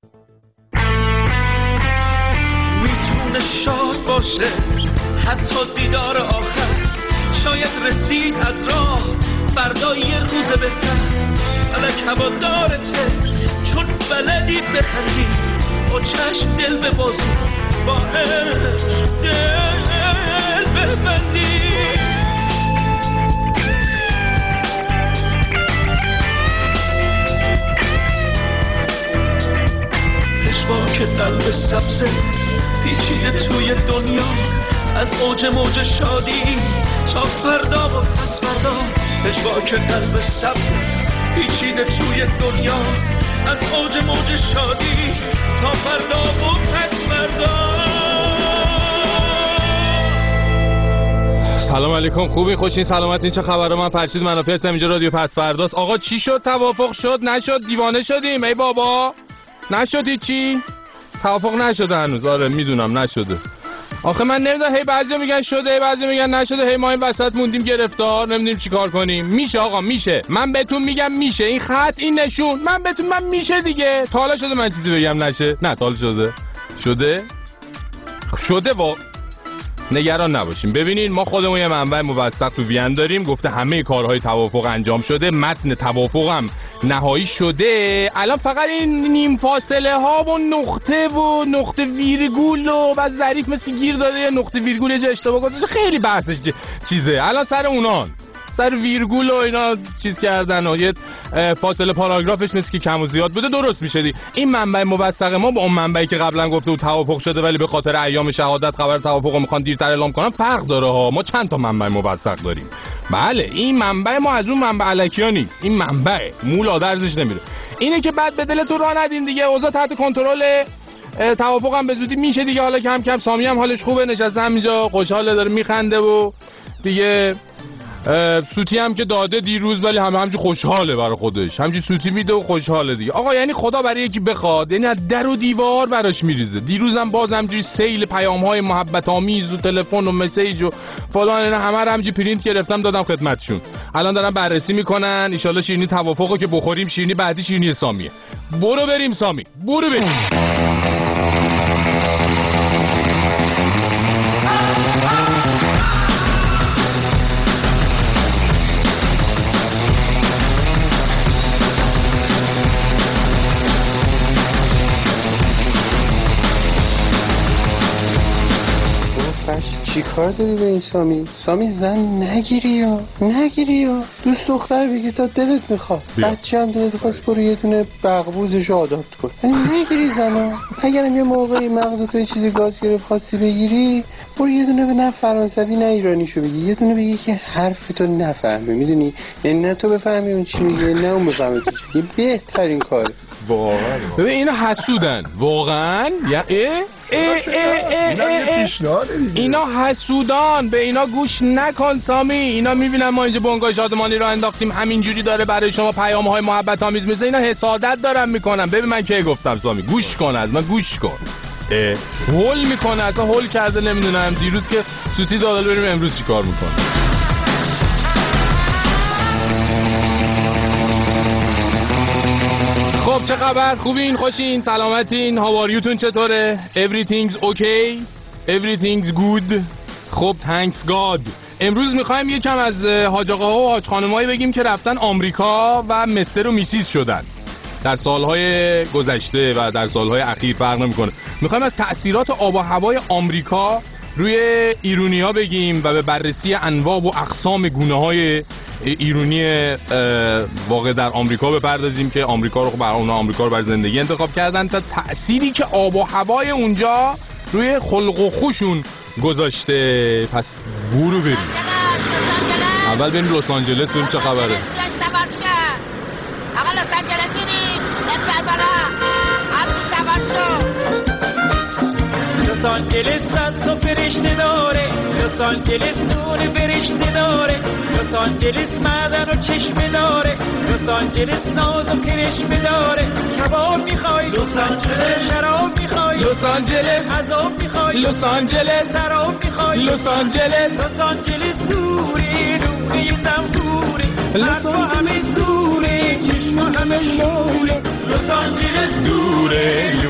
میتونه شاد باشه حتی دیدار آخر، شاید رسید از راه فردا یه روز بهتر. الک هوادارته چون بلدی بخندی، با چشم دل ببازی، با عشق دل ببندی. پشواک قلب سبزه پیچیده توی دنیا، از اوج موج شادی تا فردا و پس فردا. پشواک قلب سبزه پیچیده توی دنیا، از اوج موج شادی تا فردا و پس فردا. سلام علیکم، خوبی؟ خوشین؟ سلامتین؟ چه خبره؟ من فرشید منافی هستم، اینجا رادیو پس فرداست. آقا چی شد؟ توافق شد؟ نشد؟ دیوانه شدیم؟ ای بابا نشد چی؟ توافق نشده هنوز. آره میدونم نشده. آخه من نمیدونم، هی بعضی میگن شده، بعضی میگن نشده، هی ما این وسط موندیم گرفتار، نمیدونیم چیکار کنیم. میشه آقا، میشه. من بهتون میگم میشه. این خط، این نشون، من میشه دیگه. تا حالا شده من چیزی بگم نشه؟ نه تا حالا شده نگران نباشیم. ببینین ما خودمون یه منبع موثق تو وین داریم، گفته همه کارهای توافق انجام شده، متن توافق هم نهایی شده. الان فقط این نیم فاصله ها و نقطه ویرگول و بعد ظریف مثل که گیر داده یه نقطه ویرگول یه جا اشتباه گذاشته، خیلی بحثش چیزه. الان سر اونان، سر ویرگول و اینا چیز کردن و یه فاصله پاراگرافش مثل که کم و زیاد بوده، درست میشه دی. این منبع موثق ما با اون منبعی که قبلا گفته و توافق شده ولی به خاطر ایام شهادت خبر توافق رو میخوان دیرتر اعلام کنن فرق داره ها. ما چند تا منبع موثق داریم. بله این منبع ما از اون منبع الکیا نیست، این منبع مول آدرزش نمیره. اینه که بعد به دلتون راه ندین دیگه، اوضاع تحت کنترل، توافق هم به زودی میشه دیگه. حالا کم کم سامی هم حالش خوبه، نشسته همینجا خوشحاله، داره میخنده و دیگه سوتی هم که داده دیروز، ولی همینجوری خوشحاله برای خودش، همینجوری سوتی میده و خوشحاله دیگه. آقا یعنی خدا برای یکی بخواد، یعنی از در و دیوار براش میریزه. دیروزم باز همینجوری سیل پیام‌های محبت آمیز و تلفن و مسیج و فلان اینا همه رو همینجوری پرینت گرفتم دادم خدمتشون. الان دارن بررسی میکنن، ان شاءالله شیرینی توافقو که بخوریم، شیرینی بعدی شیرینی سامیه. برو بریم سامی، برو بریم. چی کار داری به این سامی زن نگیری یا دوست دختر بگی تا دلت میخواد، بچه هم دلت خواست برو یه دونه بغبوزش آداپت کن، نگیری زنا. اگرم یه موقعی مغز تو یه چیزی گاز گرفت خواستی بگیری، برو یه دونه به نه فرانسوی نه ایرانیشو بگی، یه دونه بگی که حرفتو نفهمه، میدونی؟ یعنی نه تو بفهمی اون چی میگه نه اون بفهمه تو چی میگه. بهترین کاره واقعا. ببین اینا حسودن واقعا، یا اینا حسودان، به اینا گوش نکن سامی. اینا میبینن ما اینجا بنگاه شادمانی رو انداختیم همینجوری داره برای شما پیام‌های محبت آمیز میزه، اینا حسادت دارن میکنن. ببین من کی گفتم سامی گوش کن، از من گوش کن. هول میکنه، اصلا هول کرده نمیدونم دیروز که سوتی دادل، بریم امروز چی کار میکنه. خب چه خبر؟ خوبین؟ خوشین؟ سلامتین؟ هاواریوتون چطوره؟ Everything's okay? Everything's good? خب thanks God. امروز میخوایم یکم از حاج آقاها و حاج خانمایی بگیم که رفتن آمریکا و مستر و میسیز شدن در سالهای گذشته و در سالهای اخیر، فرق نمیکنه. میخوایم از تأثیرات آب و هوای آمریکا روی ایرونی‌ها بگیم و به بررسی انواع و اقسام گونه‌های ایرونی واقع در آمریکا بپردازیم که آمریکا رو برای اونا آمریکا رو برای زندگی انتخاب کردن، تا تأثیری که آب و هوای اونجا روی خلق و خوشون گذاشته. پس برو بریم. اول بریم لس آنجلس ببینیم چه خبره. آقا لس آنجلسینی اسپر بالا همچی سوار شو. لس آنجلس صد تا فرشته داره، لس آنجلس نور فرشته داره، لس آنجلس معدن و چشمه داره، لس آنجلس ناز و کرشمه داره. کباب میخوای لس آنجلس، شراب میخوای لس آنجلس، عذاب میخوای لس آنجلس، سراب میخوای لس آنجلس. لس آنجلس دوری دوری زنبوری، لس آنجلس دوره چشم همه شوره، لس آنجلس دوره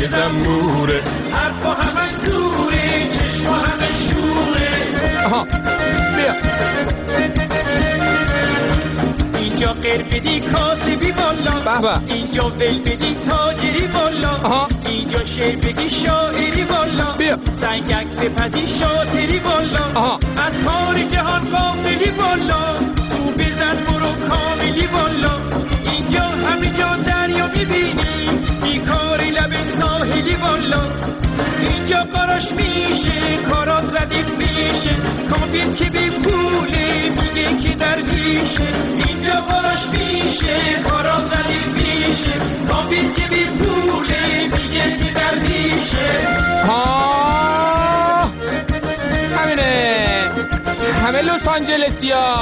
یه زنبوره، حرفا همه زوره، چشما همه شوره. آها بیا. اینجا غیر بدی کاسبی والا، به به. اینجا ول بدی تاجری والا، آها. اینجا شعر بگی شاعری والا، بیا. سنگک بپزی شاطری والا، آها. از کار جهان غافلی والا، تو بزن برو کاملی والا. اینجا همینجا دریا میبینی، بیکاری لب ساحلی والا. اینجا قراش میشه، کارات ردیف میشه، کامپیز که بی پوله میگه که درویشه. اینجا قراش میشه، کارات ردیف میشه، کامپیز که بی پوله میگه که درویشه. ها همینه، همه لس آنجلسیا.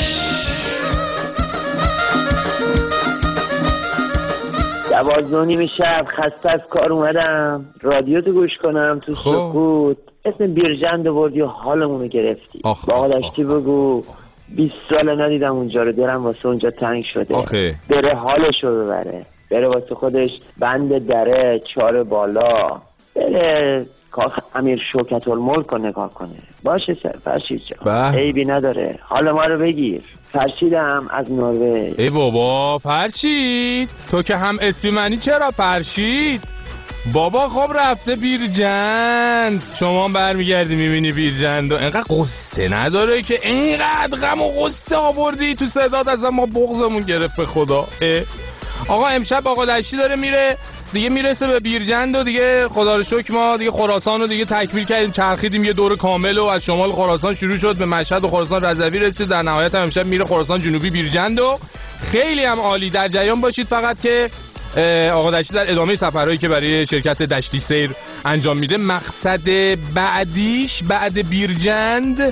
دوازده و نیم شب خسته از کار اومدم رادیو تو گوش کنم تو سکوت. اسم بیرجند آوردی و حالمونو گرفتی. با آقا دشتی بگو 20 سال ندیدم اونجا رو، دلم واسه اونجا تنگ شده. آخه بره حالشو ببره، بره واسه خودش بند دره 4 بالا، بره کاخ امیر شوکت الملک رو نگاه کنه. باشه فرشید جان، عیبی نداره، حال ما رو بگیر. فرشیدم از نروژ. ای بابا فرشید، تو که هم اسمی منی چرا فرشید؟ بابا خب رفته بیرجند، شما برمیگردی میبینی بیرجند و انقدر قصه نداره که اینقدر غم و قصه آوردی تو صدات، اصلا ما بغضمون گرفت به خدا. آقا امشب آقا دشتی داره میره دیگه، میرسه به بیرجند و دیگه خدا رو شکر ما دیگه خراسان رو دیگه تکمیل کردیم، چرخیدیم یه دور کامل و از شمال خراسان شروع شد به مشهد و خراسان رضوی رسید، در نهایت هم امشب میره خراسان جنوبی بیرجند و خیلی هم عالی. در جریان باشید فقط که آقا دشتی در ادامه سفرهایی که برای شرکت دشتی سیر انجام میده، مقصد بعدیش بعد بیرجند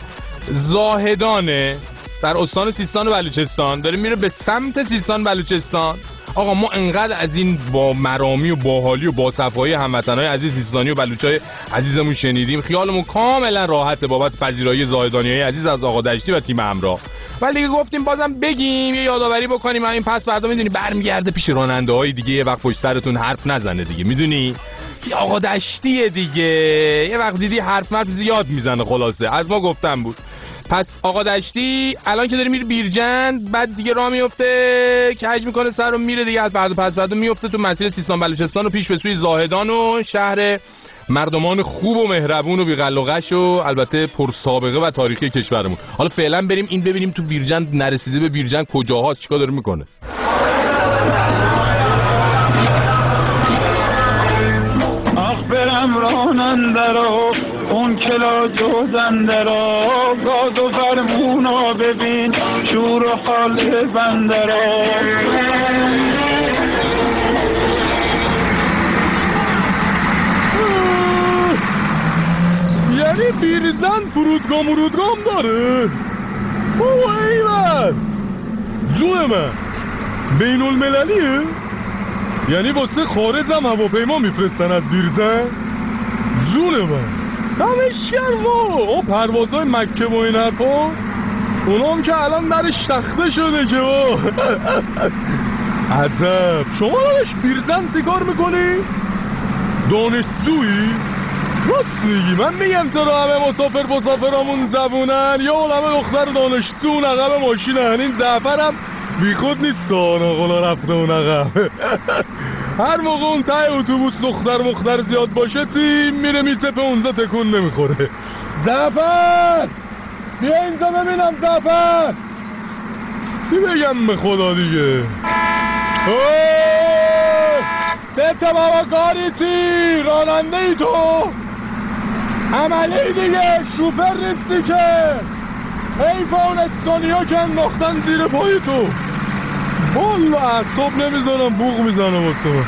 زاهدانه در استان سیستان و بلوچستان، داره میره به سمت سیستان بلوچستان. آقا ما انقدر از این با مرامی و باحالی و باصفایی هموطنای عزیز سیستانی و بلوچای عزیزمون شنیدیم، خیالمون کاملا راحته بابت پذیرایی زاهدانیای عزیز از آقا دشتی و تیم همراه. ولی دیگه گفتیم بازم بگیم، یه یادآوری بکنیم. این پس فردا میدونی برمیگرده پیش راننده‌های دیگه، یه وقت پشت سرتون حرف نزنه دیگه، میدونی آقا دشتیه دیگه، یه وقت دیدی حرف مرد زیاد میزنه. خلاصه از ما گفتم بود. پس آقا دشتی الان که داره میره بیرجند، بعد دیگه راه میفته کج میکنه سر رو میره دیگه، از فردا پس فردا میفته تو مسیر سیستان بلوچستان و پیش به سوی زاهدان و شهر مردمان خوب و مهربون و بی‌غل و غش و البته پرسابقه و تاریخی کشورمون. حالا فعلا بریم این ببینیم تو بیرجند نرسیده به بیرجند کجاهاست، چیکار داره میکنه. آخ برم راننده رو اون کلا جوزنده رو، گاز و فرمونا ببین شور و حال بنده رو. یعنی بیرجند فرودگاه داره؟ اوه ایوان جون من بین المللیه؟ یعنی واسه خارج هم هواپیما میفرستن از بیرجند؟ جون من دمش گرم. او پروازهای مکه و این حرفا اونام که الان درش تخته شده که عجب. شما داداش بیرجند چی کار میکنی؟ دانشجویی؟ راست میگی، من میگم چرا همه مسافرامون جوونن یا همه دختر دانشجو اون عقب ماشینن. این جعفرم بی خود نیست آقا رفته اون عقب. هر موقع اون ته اتوبوس دختر زیاد باشه تیم میره میتپه اونجا تکون نمیخوره. جعفر بیا اینجا ببینم. جعفر چی بگم به خدا دیگه. سته بابا کاری چی؟ راننده ای تو؟ عملی دیگه، شوفر نیستی که. حیف اون استونیا که انداختن زیر پای تو. والا اعصاب نمیزنم، بوق میزنم واسه من.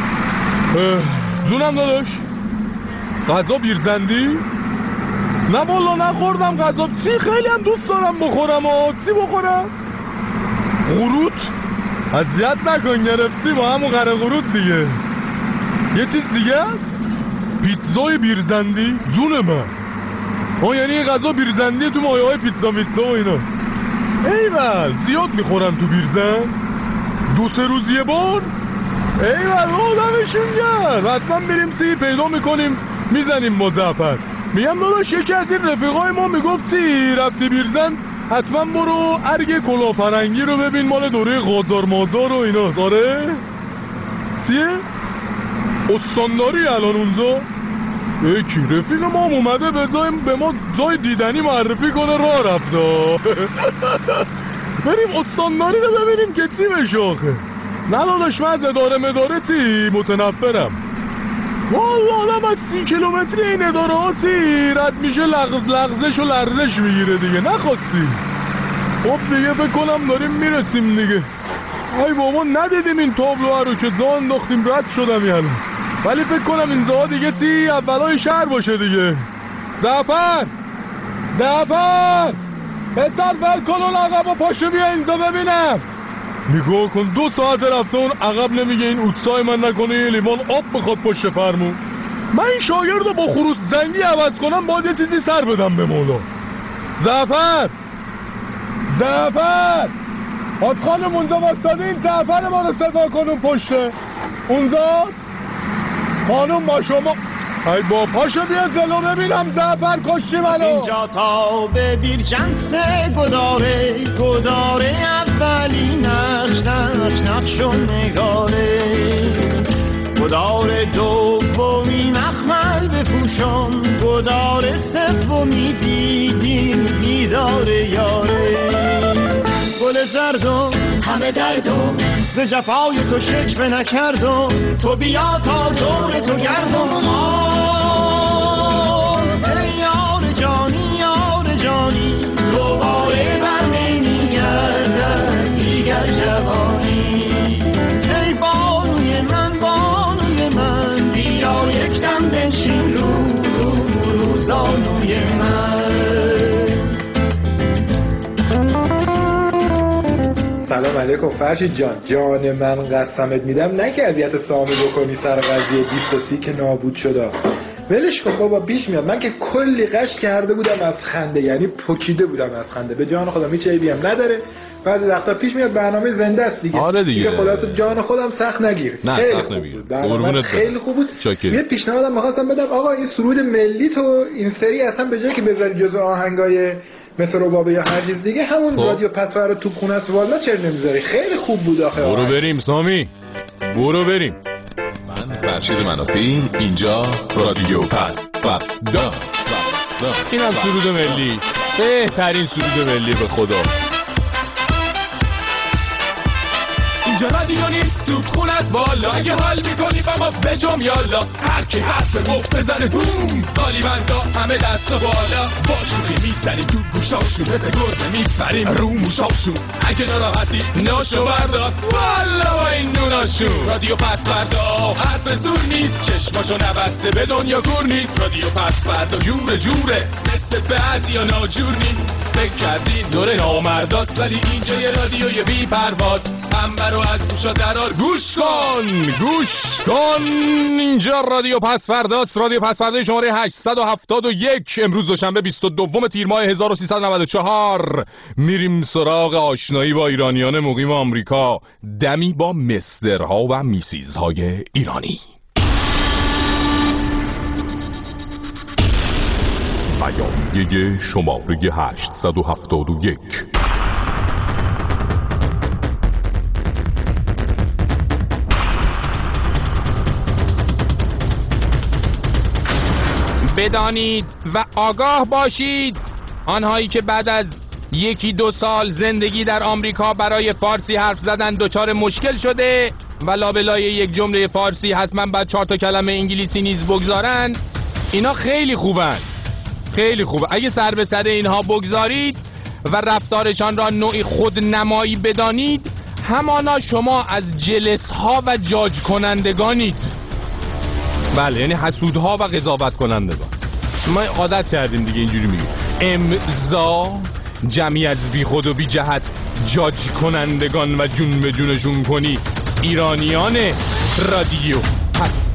جونم داداش غذا بیرجندی؟ نه والا نخوردم غذا. چی؟ خیلی هم دوست دارم بخورم. چی بخورم؟ قروت؟ اذیت نکن، گرفتی با همون قره قروت دیگه. یه چیز دیگه است؟ پیتزای بیرجندی؟ جون من یعنی غذا بیرجندی تو مایه های پیتزا و ایناست. ایول زیاد میخورن تو بیرجند؟ 2-3 روز یه بار؟ ای والله دمشون گرم. حتما بریم سی پیدا میکنیم میزنیم مظفر. میگم داداش یکی از این رفیقای ما میگفت سی رفتی بیرزند حتما برو ارگ کلافرنگی رو ببین مال دوره غازار مازار و ایناست. آره چیه؟ استانداری الان اونجا یکی رفیق ما اومده به ما جای دیدنی معرفی کنه راه رفته. بریم استانداری رو ببینیم که چی بشه آخه. نه داداش من از اداره مداره چی متنفرم والله. آدم از 30 کیلومتری این اداره ها چی رد میشه لغزش و لرزش میگیره دیگه. نخواستی خب دیگه بکنم داریم میرسیم دیگه. ای بابا ندیدیم این تابلوها رو که جا انداختیم رد شدم یعنی. ولی فکر کنم اینجا دیگه چی اولای شهر باشه دیگه. زعفر پسر ولکن اون عقب و پاشو بیا اینجا ببینم. نگاه کن 2 ساعت رفته اون عقب نمیگه این اوتسای من نکنه یه لیوان آب بخواد پشت فرمون. من این شاگرد رو با خروس زنگی عوض کنم باید یه چیزی سر بدم به مولا. زعفر حاج خانم اونجا باستادین زعفر ما رو صدا کنون پشته اونجاست. خانم با شما ای با پاشو بیا جلو ببینم زعفر کشی منو. اینجا تا به بیرجنس گداره اولی نقش و نگاره گداره دومی مخمل بپوشم گداره سومی دیداره یاره گل زردم همه دردم ز جفای تو شکوه نکردم تو بیا تا دور تو گردم. یار جانی دوباره بر نمیگردد دیگر جوانی. ای بانوی من بیا یک دم بنشین رو زانوی من. سلام علیکم فرشید جان من قسمت میدم نه که اذیت سامی بکنی سر قضیه 20 و 30 که نابود شده. ولش کن بابا پیش میاد. من که کلی قش کرده بودم از خنده یعنی پکیده بودم از خنده. به جان خودم هیچ عیبی هم نداره. بعضی وقتا پیش میاد برنامه زنده است دیگه. آره دیگه خلاصه جان خودم سخت نگیر. نه سخت نمیگیر. قربونت خیلی خوب بود. یه پیشنهادم می‌خواستم بدم آقا این سرود ملی تو این سری اصلا به جای که بذاری جزء آهنگای مثل ربابه یا هر چیز دیگه همون رادیو پسفر تو خونه است والا چرا نمیذاری؟ خیلی خوب بود آخه. برو بریم سامی برو بریم. من فرشید منافی اینجا رادیو پسفر اینم سرود ملی بهترین سرود ملی به خدا. اینجا رادیو نیست تو خون از بالا اگه حال میکنی با ما بجم یالا هر کی حرف مفت بزنه بوم قالیبندا همه دست و بالا باشوخی میزنیم تو گوشاشون مثل گرده میپریم رو موشاشون اگه ناراحتی ناشو بردار والا با این نوناشون. رادیو پسوردا حرف زور نیست چشماشو نبسته به دنیا گور نیست. رادیو پسوردا جوره مثل بعضیا ناجور نیست. فکر کردین دور نامرداست ولی اینجا یه رادیوی بی پرواز انبر رو از گوشا درار گوش کن اینجا رادیو پسورداست. رادیو پسوردا شماره 871 امروز دوشنبه 22 تیر ماه 1394 میریم سراغ آشنایی با ایرانیان مقیم آمریکا دمی با مسترها و میسیزهای ایرانی. بیانیه شماره 871 بدانید و آگاه باشید آنهایی که بعد از 1-2 سال زندگی در آمریکا برای فارسی حرف زدن دچار مشکل شده و لابلای یک جمله فارسی حتما بعد 4 تا کلمه انگلیسی نیز بگذارن. اینا خیلی خوبه. اگه سر به سر اینها بگذارید و رفتارشان را نوعی خودنمایی بدانید همانا شما از جلسها و جاج کنندگانید. بله یعنی حسودها و قضاوت کنندگان. ما عادت کردیم دیگه اینجوری میگیم امضا جمعی از بی خود و بی جهت جاج کنندگان و جون به جونشون کنی ایرانیان رادیو پس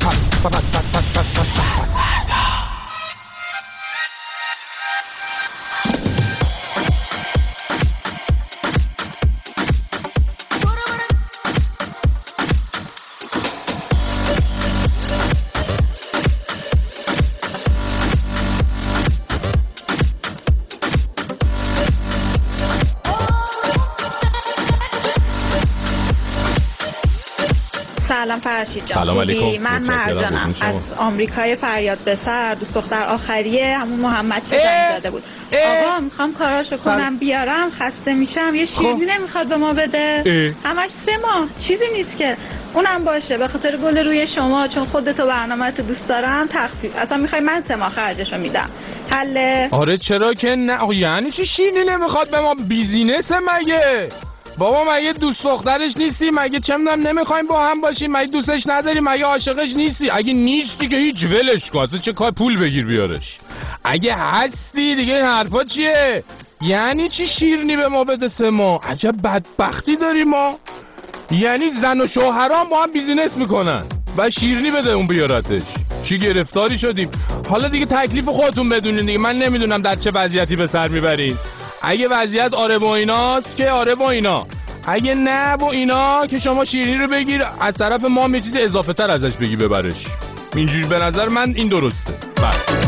سلام فرشید جان. سلام علیکم. من مرجانم از آمریکای فریاد به سر، دوست دختر آخریه همون محمد که زنگ زده بود. آقا میخوام کاراشو کنم بیارم، خسته میشم، یه شیرینی نمیخواد به ما بده. همش 3 ماه چیزی نیست که اونم باشه به خاطر گل روی شما، چون خودت و برنامه‌تو دوست دارم تخفیف. اصلا میخوای من 3 ماه خرجشو میدم. حله؟ آره چرا که نه. یعنی چی شیرینی نمیخواد به ما؟ بیزینسه مگه؟ بابا مگه دوست دخترش نیستی؟ مگه چه میدونم نمیخوایم با هم باشیم؟ مگه دوستش نداری؟ مگه عاشقش نیستی؟ اگه نیستی که هیچ، ولش کن. اصلا چه کار پول بگیر بیارش. اگه هستی دیگه این حرفا چیه؟ یعنی چی شیرینی به ما بده 3 ماه؟ عجب بدبختی داریم ما. یعنی زن و شوهران با هم بیزینس میکنن و شیرینی بده اون بیارتش. چی گرفتاری شدیم؟ حالا دیگه تکلیف خودتون بدونین دیگه. من نمیدونم در چه وضعیتی به سر میبرین. اگه وضعیت آره با ایناست که آره با اینا، اگه نه با اینا که شما شیرینی رو بگیر از طرف ما هم یه چیز اضافه تر ازش بگی ببرش. اینجوری به نظر من این درسته. بله.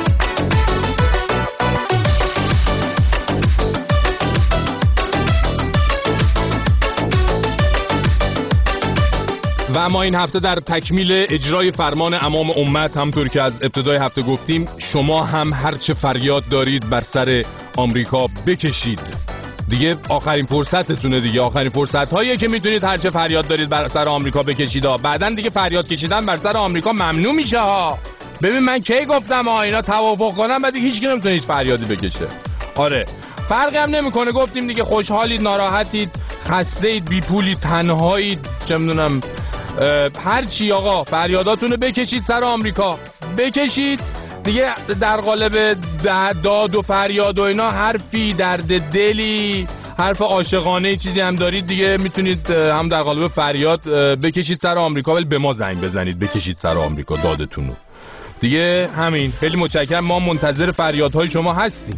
و اما این هفته در تکمیل اجرای فرمان امام امت، همطور که از ابتدای هفته گفتیم، شما هم هرچه فریاد دارید بر سر آمریکا بکشید. دیگه آخرین فرصتتونه دیگه. آخرین فرصت هاییه که میتونید هرچه فریاد دارید بر سر آمریکا بکشید ها. بعدن دیگه فریاد کشیدن بر سر آمریکا ممنوع میشه ها. ببین من کی گفتم اینا توافق کنن بعد هیچ کی نمیتونه هیچ فریادی بکشه. آره فرقی هم نمیکنه. گفتیم دیگه خوشحالید، ناراحتید، خسته‌اید، بی پولید، تنهایید، چه میدونم هر چی. آقا فریاداتونو بکشید سر آمریکا، بکشید دیگه. در قالب داد و فریاد و اینا حرفی، درد دلی، حرف عاشقانه چیزی هم دارید دیگه میتونید هم در قالب فریاد بکشید سر آمریکا، ولی به ما زنگ بزنید بکشید سر آمریکا دادتونو دیگه. همین. خیلی متشکرم. ما منتظر فریادهای شما هستیم.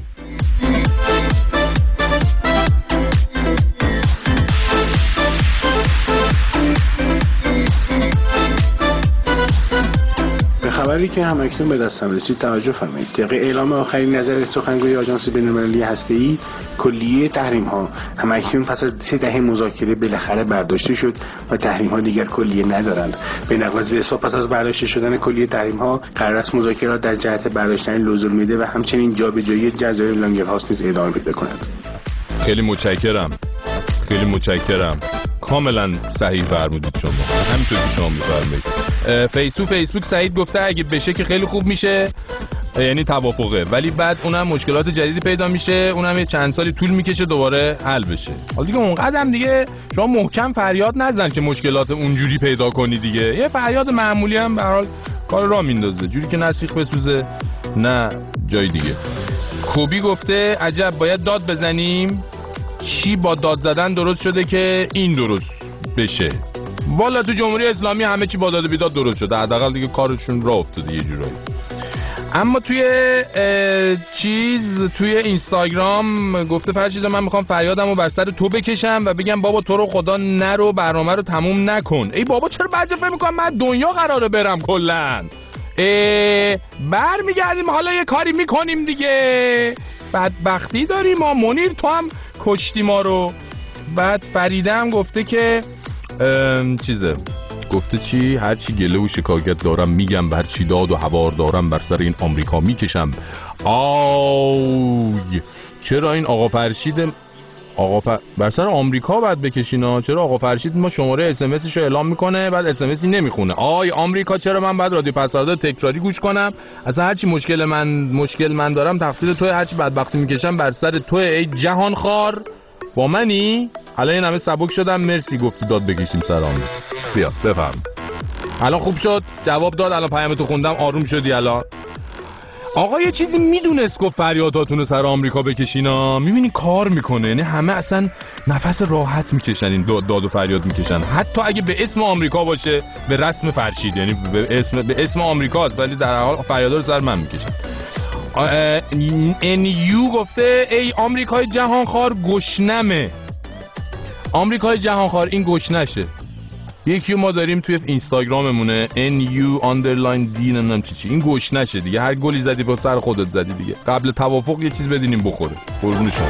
خبری که همکنون به دستم رسید توجه فرمایید. طبق اعلام آخرین نظر سخنگوی آژانس بین‌المللی هسته‌ای، کلیه تحریم‌ها همکنون پس از 3 دهه مذاکره بالاخره برداشته شد و تحریم‌ها دیگر کلیه ندارند. به نقل از وسوا پس از برداشته شدن کلیه تحریم‌ها، قرار است مذاکرات در جهت برداشتن لوزالمیده و همچنین جابجایی جزایر لانگرهاست نیز ادامه پیدا کند. خیلی متشکرم. خیلی متشکرم. کاملا صحیح فرمودید شما. همینطور که شما می‌فرمایید. فیسبوک سعید گفته اگه بشه که خیلی خوب میشه، یعنی توافقه، ولی بعد اونم مشکلات جدیدی پیدا میشه، اونم یه چند سالی طول میکشه دوباره حل بشه. حالا دیگه اونقدر هم دیگه شما محکم فریاد نزن که مشکلات اونجوری پیدا کنی دیگه. یه فریاد معمولی هم به هر حال کار راه میندازه، جوری که نه سیخ بسوزه نه جای دیگه. کوبی گفته عجب باید داد بزنیم. چی با داد زدن درست شده که این درست بشه؟ والا تو جمهوری اسلامی همه چی با داد و بیداد درست شده، حداقل دیگه کارشون راه افتاده یه جورایی. اما توی توی اینستاگرام گفته فرشید من میخوام فریادمو بر سر تو بکشم و بگم بابا تو رو خدا نرو، برنامه رو تموم نکن. ای بابا چرا بعضی فکر میکنم من دنیا قراره برم کلا. برمیگردیم حالا یه کاری میکنیم دیگه. بدبختی داریم ما. منیر تو هم کشتی ما رو. بعد فریده هم گفته که گفته چی؟ هرچی گله و شکایت دارم میگم، هرچی داد و هوار دارم بر سر این آمریکا میکشم. آوی چرا این آقا فرشید بر سر آمریکا بعد بکشینا؟ چرا آقا فرشید ما شماره اس ام اسش رو اعلام میکنه بعد اس ام اسی نمیخونه؟ آی آمریکا چرا من بعد رادیو پسوردا تکراری گوش کنم؟ اصلا هرچی مشکل من دارم تقصیر توئه، هرچی بدبختی میکشم بر سر توئه. ای جهان خار با منی؟ حالا این همه سبک شدم. مرسی گفتی داد بکشیم سر آمریکا. بیا بفهم. الان خوب شد، جواب داد. الان پیامتو خوندم، آروم شدی الان. آقا یه چیزی میدونست گفت فریاداتونو سر آمریکا بکشینا. میبینی کار میکنه، یعنی همه اصلا نفس راحت میکشن، این داد و فریاد میکشن، حتی اگه به اسم آمریکا باشه، به رسم فرشید، یعنی به اسم آمریکاست، ولی در حال فریادا رو سر من میکشن. NU گفته ای آمریکای جهانخوار گشنمه. آمریکای جهانخوار این گشنشه. یکی ما داریم توی اینستاگراممونه NU_D نمیدونم چی این گشنشه دیگه. هر گلی زدی با سر خودت زدی دیگه. قبل توافق یه چیز بدینیم بخوره. قربون شما.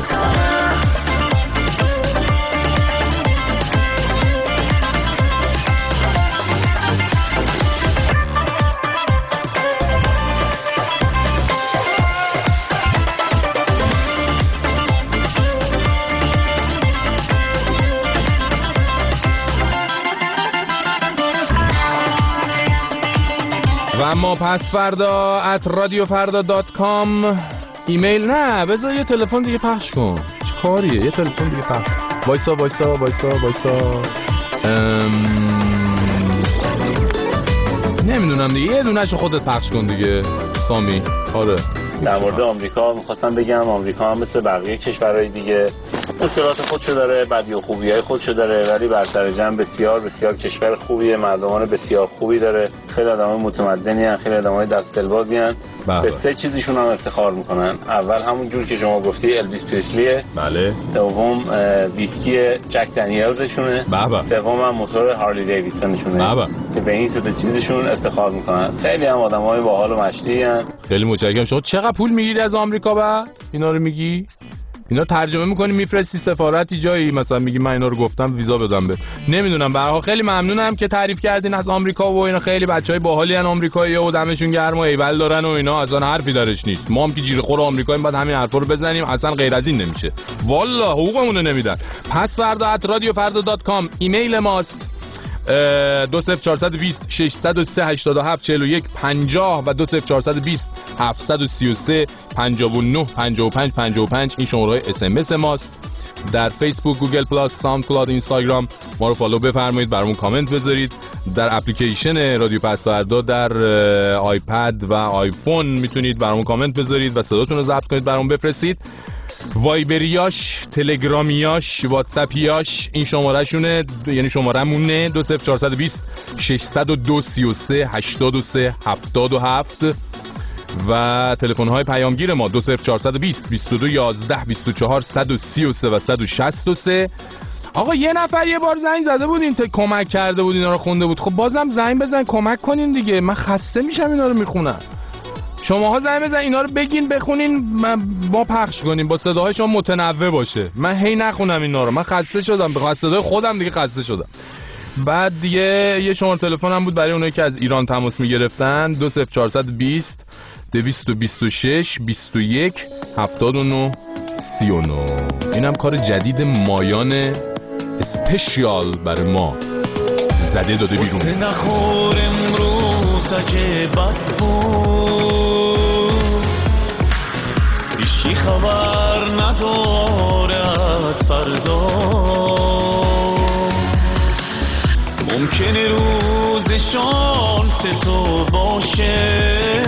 و ما پس فردا @radiofarda.com ایمیل. نه بذار یه تلفن دیگه پخش کن. چه کاریه یه تلفن دیگه پخش. وایسا نمیدونم دیگه، یه دونه‌شو خودت پخش کن دیگه سامی. آره در مورد آمریکا می‌خواستم بگم آمریکا هم مثل بقیه کشورهای دیگه مشکلات خودشو داره، بدی و خوبی‌های خودشو داره، ولی بر سر جمع بسیار بسیار کشور خوبیه، مردمان بسیار خوبی داره، خیلی آدمای متمدنی ان، خیلی آدمای دست دلبازی ان. به سه چیزیشون هم افتخار میکنن. اول همون جور که شما گفتی الویس پریسلیه. بله. دوم ویسکی جک دنیلزشونه. سوم هم موتور هارلی دیویدسونشونه که به این سه چیزشون افتخار میکنن. خیلی هم آدمای باحال و مشتی ان. خیلی متشکرم. شما چقدر پول میگیری از آمریکا بعد اینا رو میگی؟ اینا ترجمه میکنی میفرستی سفارتی جایی مثلا میگی من اینا رو گفتم ویزا بدم به نمیدونم. به هر حال خیلی ممنونم که تعریف کردین از آمریکا و اینا. خیلی بچهای باحالی ان آمریکایی‌ها و دمشون گرم و ایول دارن و اینا. اصلا حرفی درش نیست. ما هم که جیره خور آمریکاییم بعد همین حرفا رو بزنیم. اصلا غیر از این نمیشه والله. حقوقمون رو نمیدن. پس فردا @radiofarda.com ایمیل ماست. 20420 603 87 41 50 و 20420 733 59 55 55 این شماره‌های SMS ماست. در فیسبوک، گوگل پلاس، ساوند کلاود، اینستاگرام ما رو فالو بفرمایید، برامون کامنت بذارید. در اپلیکیشن رادیو پس فردا در آیپد و آیفون میتونید برامون کامنت بذارید و صداتون رو ضبط کنید برامون بفرستید. وایبریاش، تلگرامیاش، واتساپیاش این شماره شونه، یعنی شماره مونه 20420 602 33 83 77 و تلفن های پیامگیر ما 20420 22 11 24 133 و 163. آقا یه نفر یه بار زنگ زده بود این کمک کرده بود اینا رو خونده بود. خب بازم زنگ بزن کمک کنین دیگه. من خسته میشم اینا رو میخونم. شماها زنگ بزن اینا رو بگین بخونین ما پخش کنیم با صداهای شما متنوع باشه. من هی نخونم اینا رو. من خسته شدم به صدای خودم دیگه خسته شدم. بعد دیگه یه شماره تلفنم بود برای اونایی که از ایران تماس میگرفتن 20420 226 21 79 39. اینم کار جدید مایان اسپشیال برای ما زده داده بیرون. نخور امروز که بد بود هیچی خبر نداره از فردا. ممکنه روز شانس تو باشه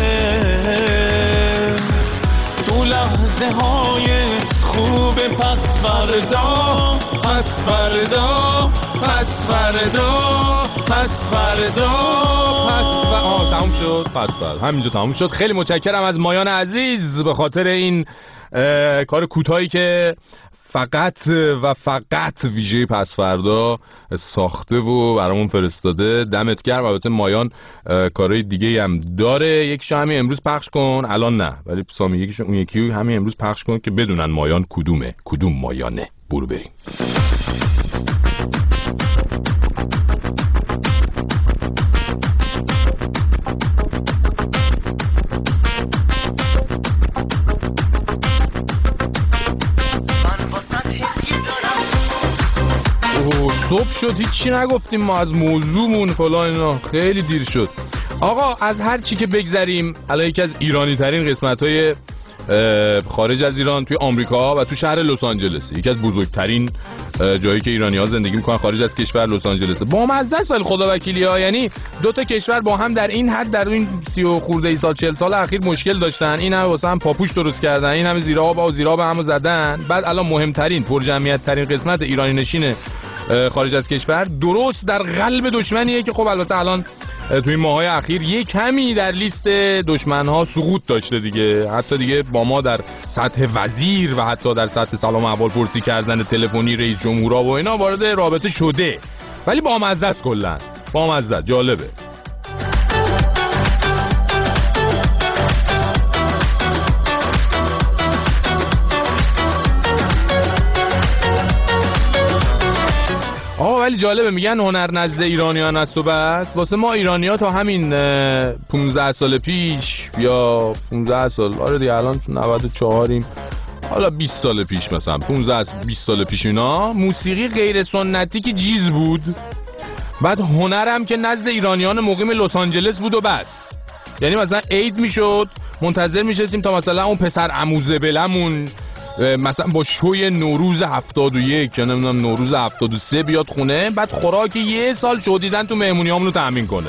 تو لحظه های خوب پس فردا پس فردا پس فردا پس فردا تموم شد. پس فردا همینجا تموم شد. خیلی متشکرم از مایان عزیز به خاطر این کار کوتاهی که فقط و فقط ویژه پس فردا ساخته و برامون فرستاده. دمت گرم. البته مایان کارهای دیگه هم داره. یکیشو همین امروز پخش کن. الان نه ولی سامی یکیشو اون یکی همین امروز پخش کن که بدونن مایان کدومه، کدوم مایانه. برو بریم. صبح شد هیچی نگفتیم ما از موضوعمون فلان اینا. خیلی دیر شد. آقا از هر چی که بگذریم الان یکی از ایرانی ترین قسمت های خارج از ایران توی آمریکا و تو شهر لس آنجلس، یکی از بزرگترین جایی که ایرانی ها زندگی میکنن خارج از کشور لس آنجلس. با مزه است ولی خدا وکیلی ها، یعنی دو تا کشور با هم در این حد در این 30 خورده سال 40 سال اخیر مشکل داشتن. این همه واسه هم پاپوش درست کردن، این همه زیر آب و زیر آب همو زدن. بعد الان مهمترین پرجمعیت ترین قسمت ایرانی نشین خارج از کشور درست در قلب دشمنیه که خب البته الان توی این ماهای اخیر یک کمی در لیست دشمنها سقوط داشته دیگه. حتی دیگه با ما در سطح وزیر و حتی در سطح سلام احوال پرسی کردن تلفنی رئیس جمهورا و اینا وارد رابطه شده. ولی با مزه است، کلا با مزه، جالبه. ولی جالبه میگن هنر نزد ایرانیان است و بس. واسه ما ایرانی‌ها تا همین 15 سال پیش یا 15 سال، آره دیگه الان 94یم، حالا 20 سال پیش مثلا 15-20 سال پیش اینا موسیقی غیر سنتی که جیز بود. بعد هنرم که نزد ایرانیان مقیم لس آنجلس بود و بس. یعنی مثلا عید میشد منتظر میشستیم تا مثلا اون پسر عموزه بلمون مثلا با شوی نوروز 71 یا نمیدونم نوروز 73 بیاد خونه، بعد خوراک یه سال شدیدن تو مهمونیامون رو تامین کنه.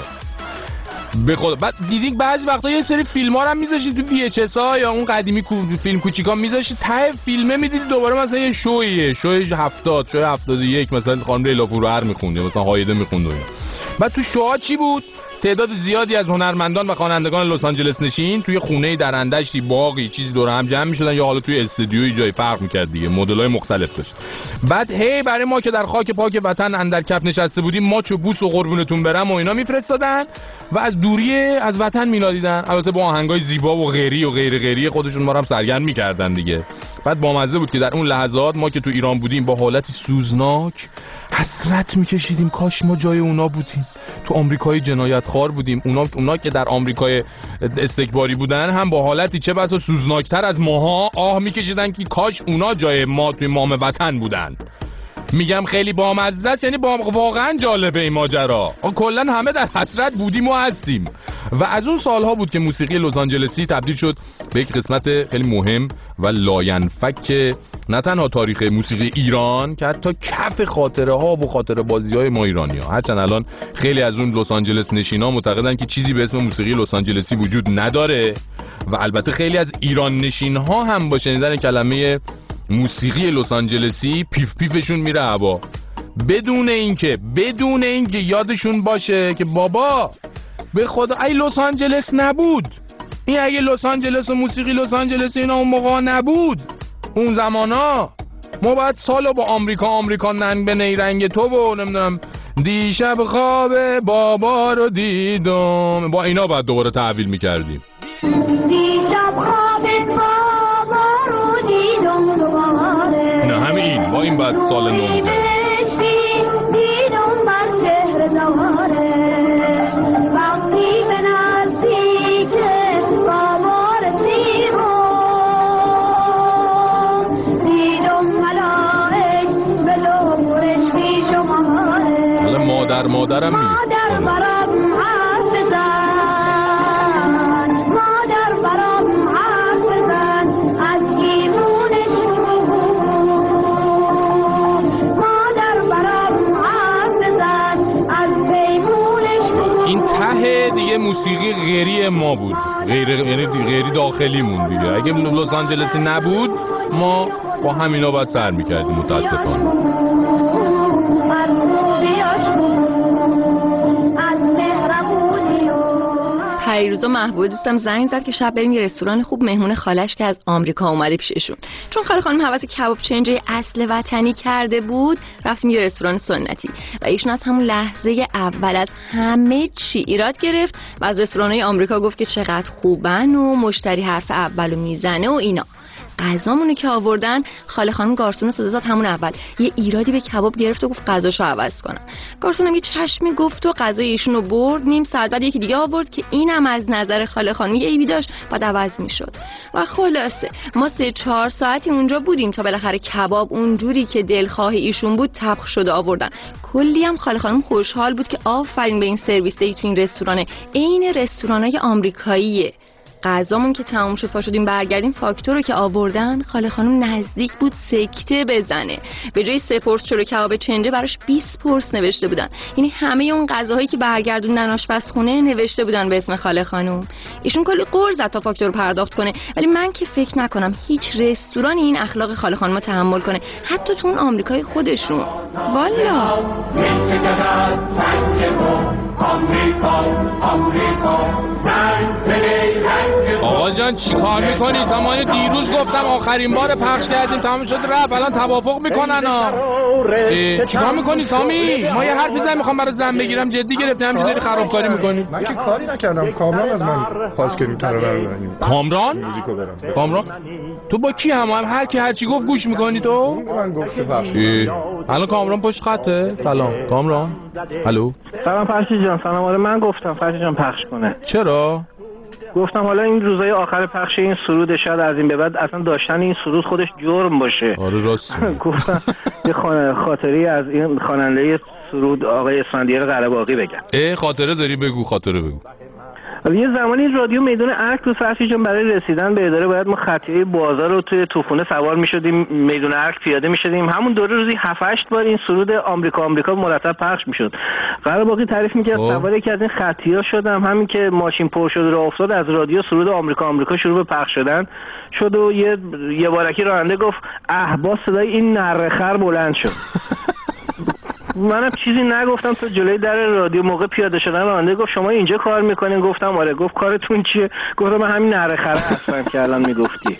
به خدا بعد دیدین بعضی وقتا یه سری فیلم‌ها رو هم می‌ذاشید تو VHS ها یا اون قدیمی فیلم کوچیکا می‌ذاشید ته فیلمه می‌دیدید دوباره مثلا یه شوی 70 شوی 71 مثلا خانم لیلا فروهر می‌خوند یا مثلا هایده می‌خوند. بعد تو شوها چی بود؟ تعداد زیادی از هنرمندان و خوانندگان لس آنجلس نشین توی خونه درندشتی باقی چیزی دور هم جمع می‌شدن یا حالا توی استودیوی جای فرق می‌کرد دیگه، مدل‌های مختلف داشت. بعد برای ما که در خاک پاک وطن اندر کف نشسته بودیم ماچ و بوس و قربونتون برم و اینا میفرستادن و از دوری از وطن می‌نالیدن، البته با آهنگای زیبا و غیری و غیر غیری خودشون ما رو هم سرگرم می‌کردن دیگه. بعد بامزه بود که در اون لحظات ما که تو ایران بودیم با حالتی سوزناک حسرت می‌کشیدیم کاش ما جای اونا بودیم. تو آمریکای جنایتخوار بودیم، اونا که در آمریکای استکباری بودن هم با حالتی چه بسا سوزناکتر از ماها آه می‌کشیدن که کاش اونا جای ما توی مام وطن بودن. میگم خیلی بامزه است، یعنی واقعا جالبه این ماجرا. کلا همه در حسرت بودیم و هستیم. و از اون سالها بود که موسیقی لس آنجلسی تبدیل شد به یک قسمت خیلی مهم و لاینفک نه تنها تاریخ موسیقی ایران که حتی کف خاطره ها و خاطره بازی های ما ایرانی ها. هرچند الان خیلی از اون لس آنجلس نشینا معتقدن که چیزی به اسم موسیقی لس آنجلسی وجود نداره و البته خیلی از ایران نشین ها هم با شنیدن کلمه موسیقی لس آنجلسی پیف پیفشون میره هوا، بدون اینکه یادشون باشه که بابا به خدا ای لس آنجلس نبود، این اگه لس آنجلس و موسیقی لس آنجلس اینا اون موقع نبود، اون زمانا ما باید سالو با آمریکا ننگ به نیرنگ تو و نمیدونم دیشب خواب بابا رو دیدم، با اینا باید دوباره تحویل میکردیم. دیشب خواب بابا رو دیدم دوباره، نه همین با این بعد سال نو میکرد. دیدم بر چهره دوباره وقتی به نزدیک بابا رسیدم دیدم ملائک به لورش پیش و مهاره. حالا مادرم مادر برام حرف بزن، مادر برام حرف بزن از ایمونش مادر برام حرف بزن از پیمونش. این ته دیگه موسیقی غیری ما بود، یعنی غیری داخلیمون دیگه. اگه لس آنجلسی نبود ما با همینا باید سر میکردیم متاسفانه. پیروزا محبوب دوستم زنگ زد که شب بریم یه رستوران خوب مهمون خالش که از آمریکا اومده پیششون، چون خاله خانم حواس کباب چنج اصل وطنی کرده بود. رفتیم یه رستوران سنتی و ایشون از همون لحظه اول از همه چی ایراد گرفت و از رستوران‌های آمریکا گفت که چقدر خوبن و مشتری حرف اولو میزنه و اینا. غذامونو که آوردن خاله خانم گارسون صدا زد همون اول، یه ایرادی به کباب گرفت و گفت غذاشو عوض کنن. گارسونم یه چشمی گفت و غذای ایشون رو برد. نیم ساعت بعد یکی دیگه آورد که اینم از نظر خاله خانم یه ایبی داشت بعد عوض میشد. و خلاصه ما 3-4 ساعتی اونجا بودیم تا بالاخره کباب اونجوری که دلخواه ایشون بود طبخ شده آوردن. کلی هم خاله خانم خوشحال بود که آفرین به این سرویس دی تو این رستورانه، عین رستورانای آمریکاییه. غذامون که تموم شد پا شدیم برگردیم، فاکتور رو که آوردن خاله خانم نزدیک بود سکته بزنه. به جای 3 پرس چلو کباب چنجه براش 20 پرس نوشته بودن، یعنی همه اون غذاهایی که برگردوندن آشپزخونه نوشته بودن به اسم خاله خانم. ایشون کلی قرض زد تا فاکتور رو پرداخت کنه، ولی من که فکر نکنم هیچ رستورانی این اخلاق خاله خانم رو تحمل کنه، حتی تو اون آمریکای خودشون. والا آقا جان چی کار میکنی؟ زمان دیروز گفتم آخرین بار پخش کردیم تمام شد رفت، الان توافق میکنن ها. چی کار میکنی سامی؟ ما یه حرفی زن میخوام برای زن بگیرم، جدی گرفتی همینجوری داری خرابکاری میکنی. من که کاری نکردم، کامران از من خواست که ترانه رو بزنیم. کامران تو با کی هم هر کی هر چی گفت گوش میکنی تو؟ من گفت که پخش. الان کامران پشت خطه. سلام کامران. الو سلام فرشی جان. سلام. آره من گفتم فرشی جان پخش کنه. چرا؟ گفتم حالا این روزای آخر پخش این سرود شاید از این به بعد اصلا داشتن این سرود خودش جرم باشه. آره راست. گفتم یه خاطری از این خواننده سرود آقای اسفندیار قره‌باغی بگم. خاطره داری؟ بگو خاطره بگو. یه زمانی رادیو میدون ارگ تو فرشی جان برای رسیدن به اداره باید ما خطیه بازار رو توی توفونه سوار میشدیم، میدون ارگ پیاده میشدیم. همون دوره روزی 7-8 بار این سرود آمریکا مرتب پخش میشد. قرار باقی تعریف میکرد سوار یکی از این خطیه شدم، همین که ماشین پر شد راه افتاد از رادیو سرود آمریکا شروع به پخش شدن شد و یه بارکی راننده گفت با صدای این نرخر بلند شد. منم چیزی نگفتم تا جلوی در رادیو موقع پیاده شدن راننده گفت شما اینجا کار میکنین؟ گفتم آره. گفت کارتون چیه؟ گفتم من همین نرخره هستم که الان میگفتی.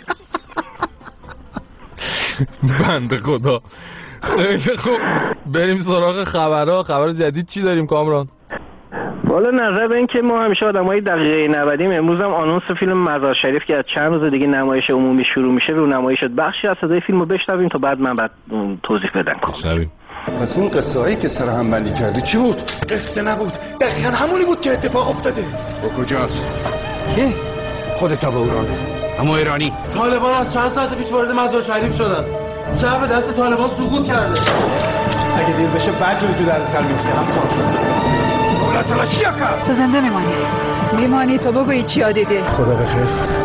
بنده خدا. خیلی خوب، بریم سراغ خبر جدید چی داریم کامران؟ والا نظر به این که ما همیشه آدمای دقیقه 90 امروز هم آنونس فیلم مزار شریف که از چند روز دیگه نمایش عمومی شروع میشه رو نمایش شد. بخشی از صدای فیلمو بشنویم تا بعد من توضیح بدم. بشنویم. پس اون قصه هایی که سر هم بندی کردی چی بود؟ قصه نبود، دقیقا همونی بود که اتفاق افتاده. با کجاست؟ کی؟ خودت با ایران اما ایرانی. طالبان از چند ساعت پیش وارد مزار شریف شدن. شهر به دست طالبان سقوط کرده. اگه دیر بشه بعد جوری تو در سر میفته هم کار. تو زنده میمانی تو بگویی چی دیدی. خدا بخیر.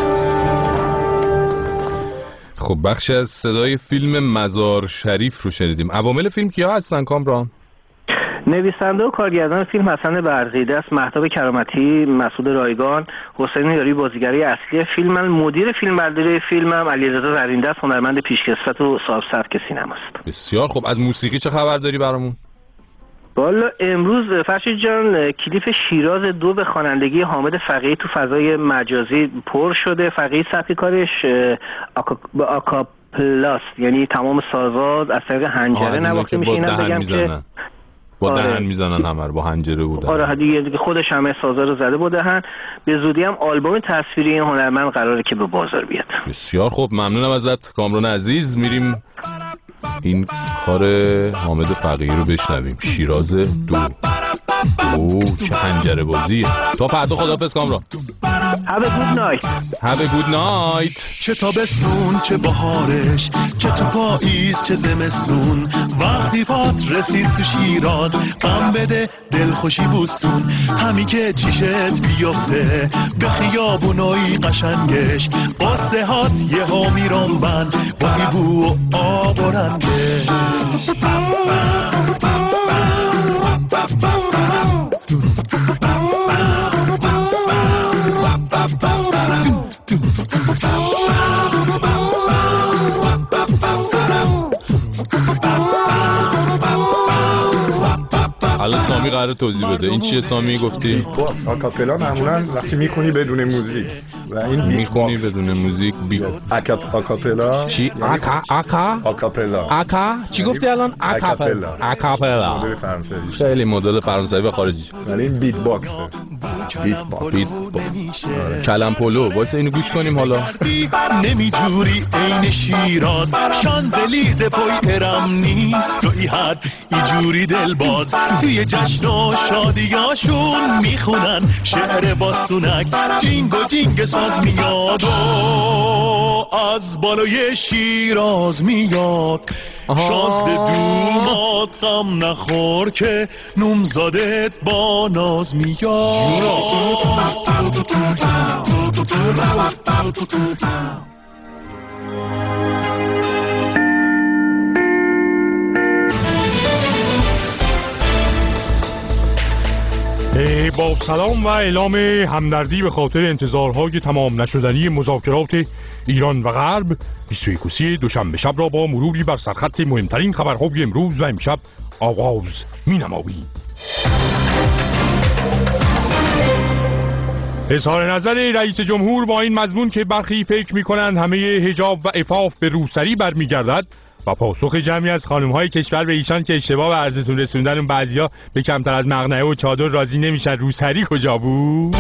خب بخشی از صدای فیلم مزار شریف رو شنیدیم. عوامل فیلم کیا هستن کامران؟ نویسنده و کارگردان فیلم حسن برزیده است، مهتاب کرامتی، مسعود رایگان، حسین یاری بازیگری اصلی فیلم، مدیر فیلمبرداری فیلمم علیرضا زرینده، هنرمند پیشکسوت و صاحب سبک سینماست. بسیار خب. از موسیقی چه خبر داری برامون؟ والا امروز فرشید جان کلیپ شیراز 2 به خوانندگی حامد فقیهی تو فضای مجازی پر شده. فقیهی سبک کارش آکاپلاست، یعنی تمام سازات از طریق حنجره نواخته میشه. اینم بگم که با دهن میزنن همه رو، با حنجره بودن. آره دیگه خودش همه سازا رو زده با دهن. به زودی هم آلبوم تصویری این هنرمند قراره که به بازار بیاد. بسیار خوب، ممنونم ازت کامران عزیز. میریم این کار حامد فقیهی رو بشنویم. شیراز 2. چه حنجره بازیه. تا فردا خداحافظ کامران. Have a good night. چه تابستون چه بهارش، چه تو پاییز چه زمستون، وقتی پات رسید تو شیراز غم بده دلخوشی بوسون. همی که چیشت بیفته به خیابونای قشنگش، با سهات یه ها میرم بند با بو و آب و رنگش. حالا سامی قراره توضیح بده. این چیه سامی گفتی؟ آکاپلا معمولا وقتی میخونی بدون موزیک و این میخونی بدون موزیک آکاپلا. چی؟ آکاپلا. چی گفتی الان؟ آکاپلا. مدل فرانسوی. خیلی مدل فرانسوی و خارجی. ولی این بیت باکس. کلم پولو. واسه اینو گوش کنیم حالا. نمیجوری عین شیراز، شانزلیزه پای ارم نیست تو ای حد ایجوری دلباز. توی جشن و شادیاشون میخونن شعر باسونک، جینگ و جینگ ساز میاد و از بالای شیراز میاد. شازده دومات غم نخور که نومزادت با ناز میاد. با سلام و اعلام همدردی به خاطر انتظارهای تمام نشدنی مذاکرات ایران و غرب، 21 دوشنبه شب را با مروری بر سرخط مهمترین خبرهای امروز و امشب آغاز می‌نماییم. اظهار نظر رئیس جمهور با این مضمون که برخی فکر می‌کنند همه حجاب و عفاف به روسری برمیگردد و پاسخ جمعی از خانم‌های کشور به ایشان که اشتباه به عرضتون رسوندن اون بعضیا به کمتر از مقنعه و چادر راضی نمیشن، روسری کجا بود؟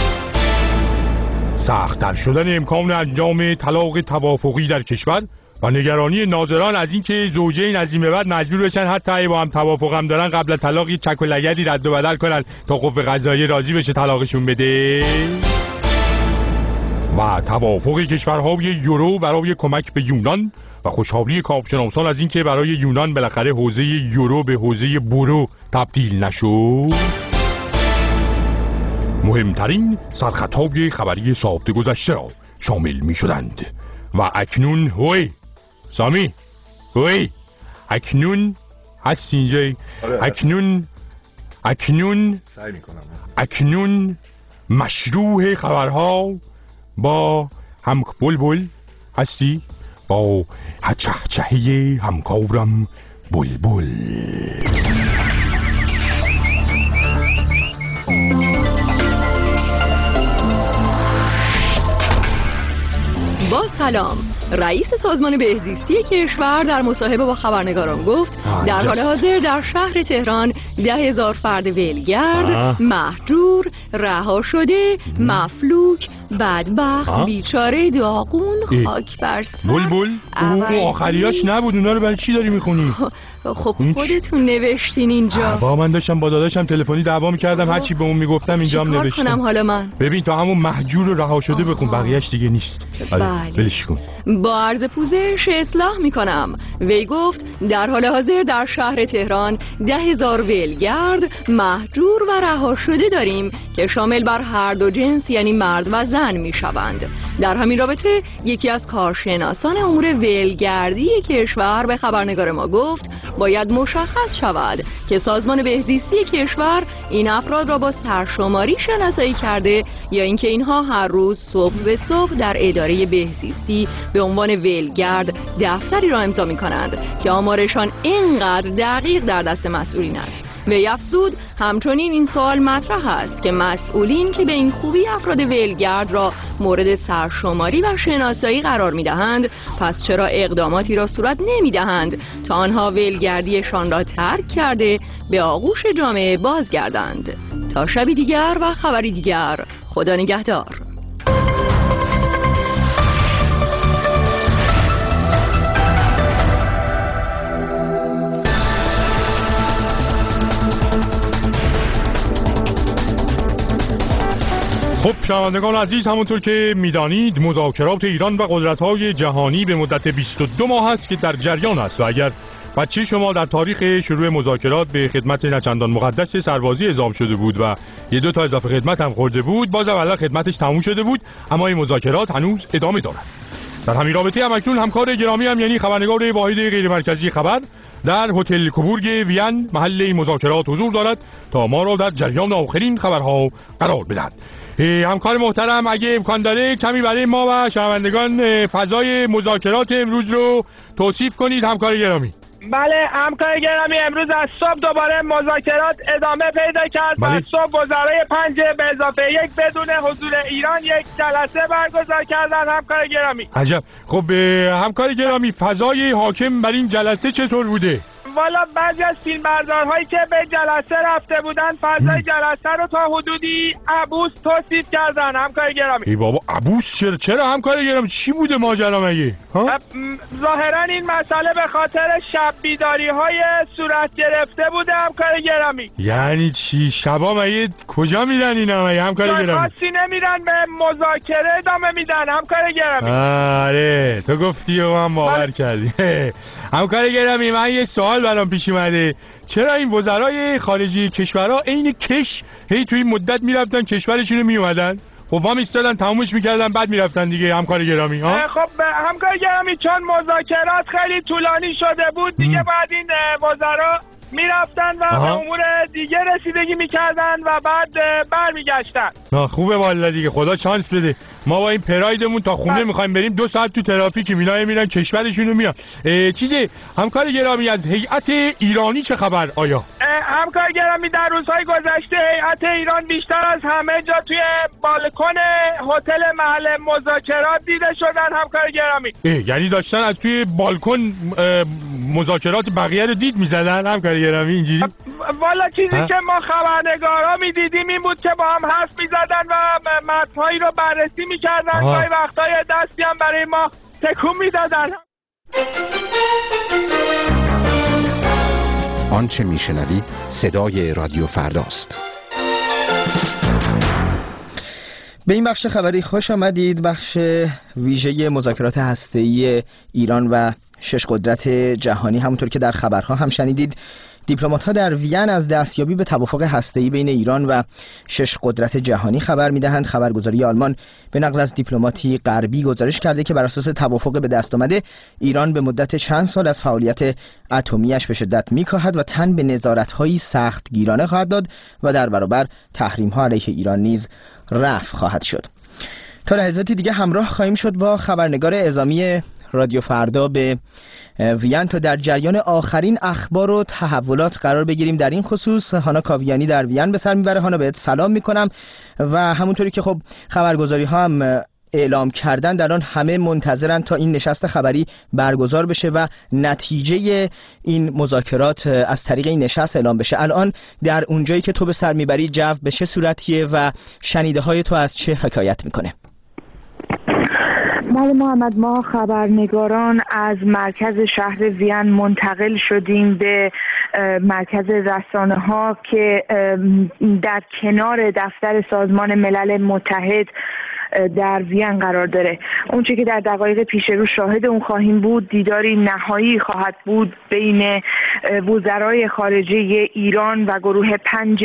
سخت‌تر شدن امکان انجام طلاق توافقی در کشور و نگرانی ناظران از اینکه زوجین از این به بعد مجبور بشن حتی اگه با هم توافق هم دارن قبل طلاق یک چک و لگدی رد و بدل کنن تا قوه قضاییه راضی بشه طلاقشون بده. و توافق کشورهای یورو برای کمک به یونان و خوشحالی کارشناسان از اینکه برای یونان بالاخره حوزه یورو به حوزه برو تبدیل نشد. مهمترین سرخطهای خبری ساعت گذشته را شامل می شدند. و اکنون سامی اکنون هست اینجای اکنون مشروع خبرها با بلبل هستی، با چهچهی همکارم بلبل. با سلام. رئیس سازمان بهزیستی کشور در مصاحبه با خبرنگاران گفت در حال حاضر در شهر تهران 10,000 فرد ولگرد، مهجور، رها شده، مفلوک، بدبخت، بیچاره، داغون، خاک بر سر. بلبل اون آخریاش نبود، اونا رو برای چی داری میخونی؟ خب خودتون نوشتین اینجا. با من داشتم با داداشم تلفنی دعوا میکردم، هرچی به اون میگفتم اینجا هم نوشتم. چیکار کنم حالا من؟ ببین تا همون مهجور و رها شده بخون، بقیه‌اش دیگه نیست. ولش کن. با عرض پوزش اصلاح میکنم. وی گفت در حال حاضر در شهر تهران 10,000 ولگرد، مهجور و رها شده داریم که شامل بر هر دو جنس یعنی مرد و زن میشوند. در همین رابطه یکی از کارشناسان امور ولگردی کشور به خبرنگار ما گفت باید مشخص شود که سازمان بهزیستی کشور این افراد را با سرشماری شناسایی کرده یا اینکه اینها هر روز صبح به صبح در اداره بهزیستی به عنوان ولگرد دفتری را امضا می‌کنند که آمارشان اینقدر دقیق در دست مسئولین است. وی افزود همچنین این سوال مطرح است که مسئولین که به این خوبی افراد ولگرد را مورد سرشماری و شناسایی قرار می‌دهند، پس چرا اقداماتی را صورت نمی‌دهند تا آنها ولگردیشان را ترک کرده به آغوش جامعه بازگردند؟ تا شبی دیگر و خبری دیگر، خدا نگهدار. خب شنوندگان عزیز، همونطور که میدانید مذاکرات ایران و قدرت‌های جهانی به مدت 22 ماه است که در جریان است و اگر بچه شما در تاریخ شروع مذاکرات به خدمت نچندان مقدس سربازی اعزام شده بود و 1-2 تا اضافه خدمت هم خورده بود، بازم الان خدمتش تموم شده بود، اما این مذاکرات هنوز ادامه دارد. در همین رابطه هم اکنون همکار گرامی هم یعنی خبرنگار واحد غیر مرکزی خبر در هتل کوبورگ وین محل این مذاکرات حضور دارد تا ما را در جریان آخرین خبرها قرار بدهد. همکار محترم اگه امکان داره کمی برای ما و شنوندگان فضای مذاکرات امروز رو توصیف کنید همکار گرامی. بله همکار گرامی، امروز از صبح دوباره مذاکرات ادامه پیدا کرد. از صبح وزرای 5 به اضافه 1 بدون حضور ایران یک جلسه برگزار کردن همکار گرامی. عجب. خب همکار گرامی فضای حاکم بر این جلسه چطور بوده؟ والا بعضی از فیلمبردارهایی که به جلسه رفته بودن فضای جلسه رو تا حدودی عبوس توصیف کردن همکار گرامی. ای بابا عبوس چرا همکار گرامی؟ چی بوده ماجرا مگه؟ ظاهرا این مسئله به خاطر شب بیداری های صورت گرفته بوده همکار گرامی. یعنی چی؟ شبا مگه کجا میرن اینا مگه همکار گرامی؟ خاصی نمیرن، به مذاکره ادامه میدن همکار گرامی. آره تو گفتی و من باور کردی. همکار گرامی من یه سوال برام پیش اومده، چرا این وزرای خارجی کشورها عین کش هی توی مدت میرفتن کشورشون رو میومدن؟ خب وام ایستادن تمومش میکردن بعد میرفتن دیگه همکار گرامی ها؟ خب همکار گرامی چون مذاکرات خیلی طولانی شده بود دیگه بعد این وزرا میرفتن و به امور دیگه رسیدگی میکردن و بعد برمیگشتن. خوبه والا دیگه، خدا چانس بده. ما با این پرایدمون تا خونه میخوایم بریم 2 ساعت تو ترافیک میرن کشورشون رو میان. چیزه همکار گرامی از هیئت ایرانی چه خبر آیا؟ همکار گرامی در روزهای گذشته هیئت ایران بیشتر از همه جا توی بالکن هتل محل مذاکرات دیده شدن همکار گرامی. یعنی داشتن از توی بالکن مذاکرات بقیه رو دید میزدن همکار گرامی اینجوری؟ والا چیزی که ما خبرنگارا میدیدیم این بود که با هم حرف میزدن و متن‌هایی رو بررسی میکردن، گاهی وقتای دستی هم برای ما تکون میدادن. آنچه میشنوید صدای رادیو فرداست. به این بخش خبری خوش آمدید، بخش ویژه مذاکرات هسته‌ای ایران و 6 قدرت جهانی. همونطور که در خبرها هم شنیدید دیپلمات‌ها در وین از دستیابی به توافق هسته‌ای بین ایران و 6 قدرت جهانی خبر می‌دهند. خبرگزاری آلمان به نقل از دیپلماتی غربی گزارش کرده که بر اساس توافق به دست آمده ایران به مدت چند سال از فعالیت اتمی‌اش به شدت می‌کاهد و تن به نظارت‌های سختگیرانه خواهد داد و در برابر تحریم‌ها علیه ایران نیز رفع خواهد شد. تا لحظاتی دیگه همراه خواهیم شد با خبرنگار اعزامی رادیو فردا به وین تا در جریان آخرین اخبار و تحولات قرار بگیریم. در این خصوص هانا کاویانی در وین به سر میبره. هانا بهت سلام میکنم و همونطوری که خب خبرگزاری ها هم اعلام کردن الان همه منتظرن تا این نشست خبری برگزار بشه و نتیجه این مذاکرات از طریق این نشست اعلام بشه. الان در اونجایی که تو به سر میبری جو به چه صورتیه و شنیده های تو از چه حکایت میکنه؟ بله محمد، ما خبرنگاران از مرکز شهر وین منتقل شدیم به مرکز رسانه ها که در کنار دفتر سازمان ملل متحد در وین قرار داره. اونچه که در دقایق پیش رو شاهد اون خواهیم بود دیداری نهایی خواهد بود بین وزرای خارجه ایران و گروه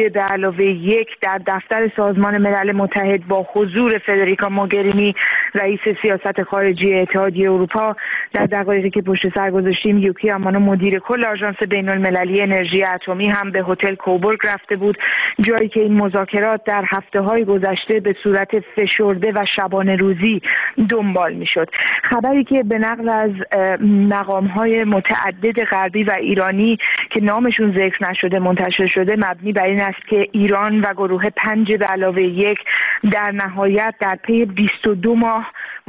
5+1 در دفتر سازمان ملل متحد با حضور فدریکا موگرینی رئیس سیاست خارجی اتحادیه اروپا. در دقایقی که پشت سر گذاشتیم یوکی امانو مدیر کل آژانس بین‌المللی انرژی اتمی هم به هتل کوبورگ رفته بود، جایی که این مذاکرات در هفته‌های گذشته به صورت فشرده و شبانه روزی دنبال میشد. خبری که به نقل از مقام‌های متعدد غربی و ایرانی که نامشون ذکر نشده منتشر شده مبنی بر این است که ایران و گروه 5+1 در نهایت در پی 22 ماه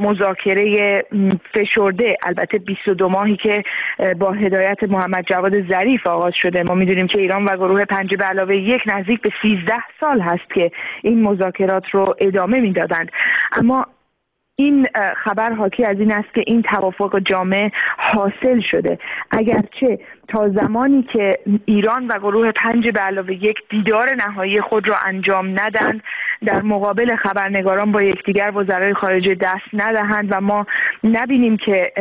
مذاکره فشرده، البته 22 ماهی که با هدایت محمد جواد ظریف آغاز شده. ما میدونیم که ایران و گروه 5+1 نزدیک به 13 سال هست که این مذاکرات رو ادامه میدادند، اما این خبر حاکی از این است که این توافق جامع حاصل شده، اگرچه تا زمانی که ایران و گروه 5+1 دیدار نهایی خود را انجام ندهند، در مقابل خبرنگاران با یکدیگر وزرای خارجه دست ندهند و ما نبینیم که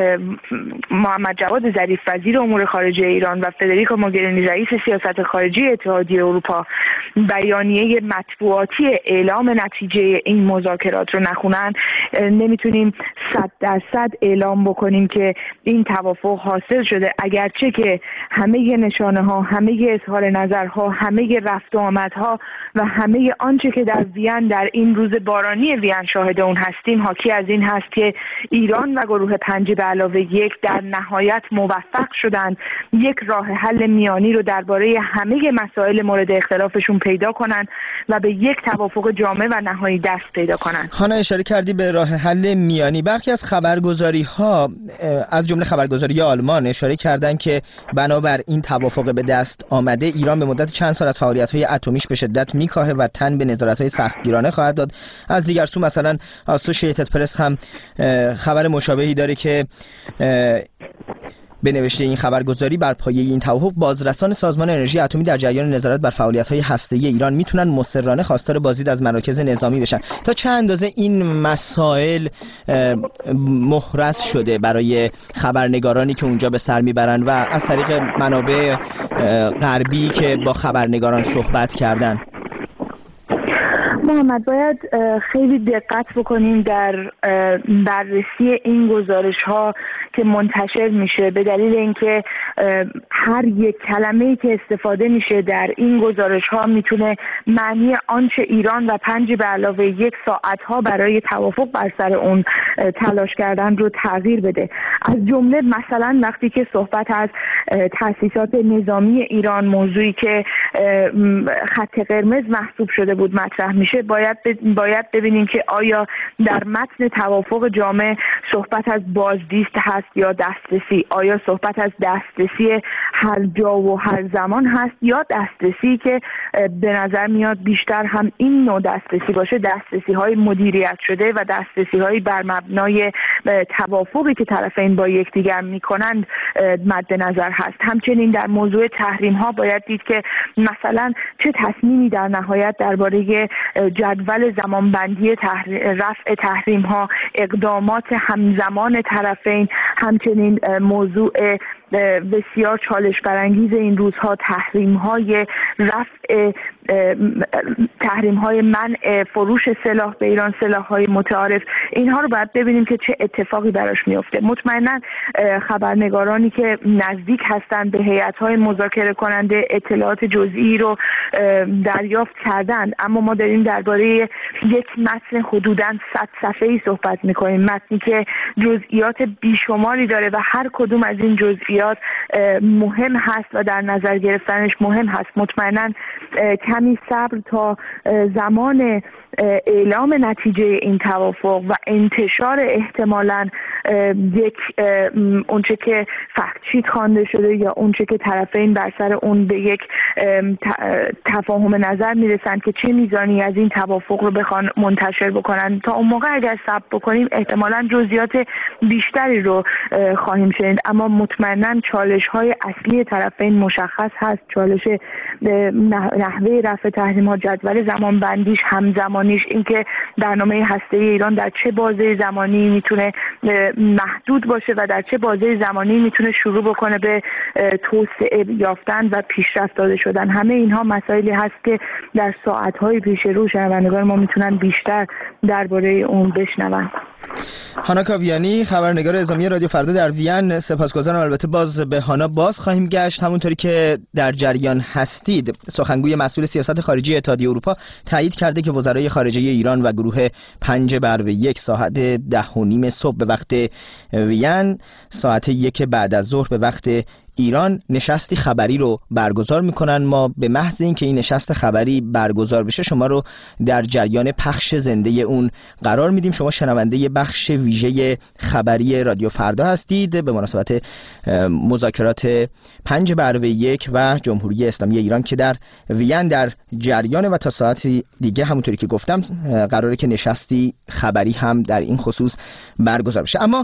محمد جواد ظریف وزیر امور خارجه ایران و فدریکا موگرینی رئیس سیاست خارجی اتحادیه اروپا بیانیه مطبوعاتی اعلام نتیجه این مذاکرات رو نخونن، نمیتونیم 100% اعلام بکنیم که این توافق حاصل شده. اگرچه که همه نشانه ها، همه اظهار نظرها، همه رفت و آمدها و همه آنچه که در وین در این روز بارانی وین شاهد اون هستیم حاکی از این هست که ایران و گروه 5+1 در نهایت موفق شدند یک راه حل میانی رو درباره همه مسائل مورد اختلافشون پیدا کنند و به یک توافق جامع و نهایی دست پیدا کنند. هانا اشاره کردی به راه حل میانی. برخی از خبرگزاری‌ها از جمله خبرگزاری آلمان اشاره کردند که بنابر این توافق به دست آمده ایران به مدت چند سال از فعالیت‌های اتمیش به شدت میکاهه و تن به نظارت‌های سختگیرانه خواهد داد. از دیگر سو مثلا آسوشییتد پرس هم خبر مشابهی داره که به نوشته این خبرگزاری بر پایه این توافق بازرسان سازمان انرژی اتمی در جریان نظارت بر فعالیت‌های هسته‌ای ایران میتونن مصرانه خواستار بازدید از مراکز نظامی بشن. تا چه اندازه این مسائل محرز شده برای خبرنگارانی که اونجا به سر میبرن و از طریق منابع غربی که با خبرنگاران صحبت کردن؟ محمد، باید خیلی دقت بکنیم در بررسی این گزارش ها که منتشر میشه، به دلیل اینکه هر یک کلمه‌ای که استفاده میشه در این گزارش ها میتونه معنی آنچه ایران و 5+1 ساعت ها برای توافق بر سر اون تلاش کردن رو تغییر بده. از جمله مثلا وقتی که صحبت از تأسیسات نظامی ایران، موضوعی که خط قرمز محسوب شده بود، مطرح میشه، باید ببینیم که آیا در متن توافق جامع صحبت از بازدید هست یا دسترسی، آیا صحبت از دسترسی هر جا و هر زمان هست یا دسترسی که به نظر میاد بیشتر هم این نوع دسترسی باشه، دسترسی های مدیریت شده و دسترسی های بر مبنای توافقی که طرفین با یکدیگر میکنند مد نظر هست. همچنین در موضوع تحریم ها باید دید که مثلا چه تصمیمی در نهایت درباره جدول زمانبندی رفع تحریم ها، اقدامات همزمان طرفین، همچنین موضوع بسیار چالش برانگیز این روزها تحریم های رفع تحریم های منع فروش سلاح به ایران، سلاح های متعارف، اینها رو باید ببینیم که چه اتفاقی براش میفته. مطمئنا خبرنگارانی که نزدیک هستند به هیئت های مذاکره کننده اطلاعات جزئی رو دریافت کردند، اما ما داریم درباره یک متن حدوداً 100 صفحه‌ای صحبت می‌کنیم، متنی که جزئیات بیشماری داره و هر کدوم از این جزئیات مهم هست و در نظر گرفتنش مهم هست. مطمئناً کمی صبر تا زمان اعلام نتیجه این توافق و انتشار احتمالاً یک اونچه که فکت شیت خوانده شده یا اونچه که طرفین بر سر اون به یک تفاهم نظر میرسن که چه میزانی از این توافق رو بخوان منتشر بکنن، تا اون موقع اگر صبر بکنیم احتمالاً جزئیات بیشتری رو خواهیم شنید. اما مطمئناً چالش های اصلی طرفین مشخص هست، چالش نحوه رفع تحریم ها، جدول زمان بندیش، همزمانیش، اینکه برنامه هسته‌ای ایران در چه بازه زمانی میتونه محدود باشه و در چه بازه زمانی میتونه شروع بکنه به توسعه یافتن و پیشرفت داده شدن. همه اینها مسائلی هست که در ساعت‌های پیش رو شنوندگان ما میتونن بیشتر درباره اون بشنون. هانا کاویانی، خبرنگار اعزامی رادیو فردا در وین، سپاسگزارم. البته باز به هانا خواهیم گشت. همونطوری که در جریان هستید، سخنگوی مسئول سیاست خارجی اتحادیه اروپا تایید کرده که وزرای خارجه ایران و گروه 5/1 ساعت 10:30 صبح به وقت وین، ساعت 1 بعد از ظهر به وقت ایران نشستی خبری رو برگزار میکنن. ما به محض اینکه این نشست خبری برگزار بشه شما رو در جریان پخش زنده اون قرار میدیم. شما شنونده بخش ویژه خبری رادیو فردا هستید به مناسبت مذاکرات 5/1 و جمهوری اسلامی ایران که در وین در جریان و تا ساعتی دیگه همونطوری که گفتم قراره که نشستی خبری هم در این خصوص برگزار بشه. اما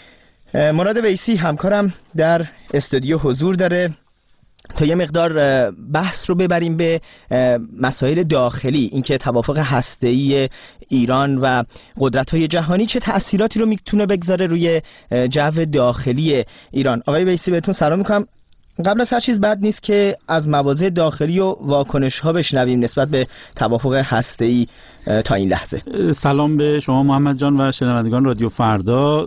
مراد ویسی همکارم در استودیو حضور داره تا یه مقدار بحث رو ببریم به مسائل داخلی، اینکه توافق هسته‌ای ایران و قدرت‌های جهانی چه تأثیراتی رو میتونه بگذاره روی جو داخلی ایران. آقای ویسی بهتون سلام میکنم. قبل از هر چیز بد نیست که از مواضع داخلی و واکنش‌ها بشنویم نسبت به توافق هسته‌ای تا این لحظه. سلام به شما محمد جان و شنوندگان رادیو فردا.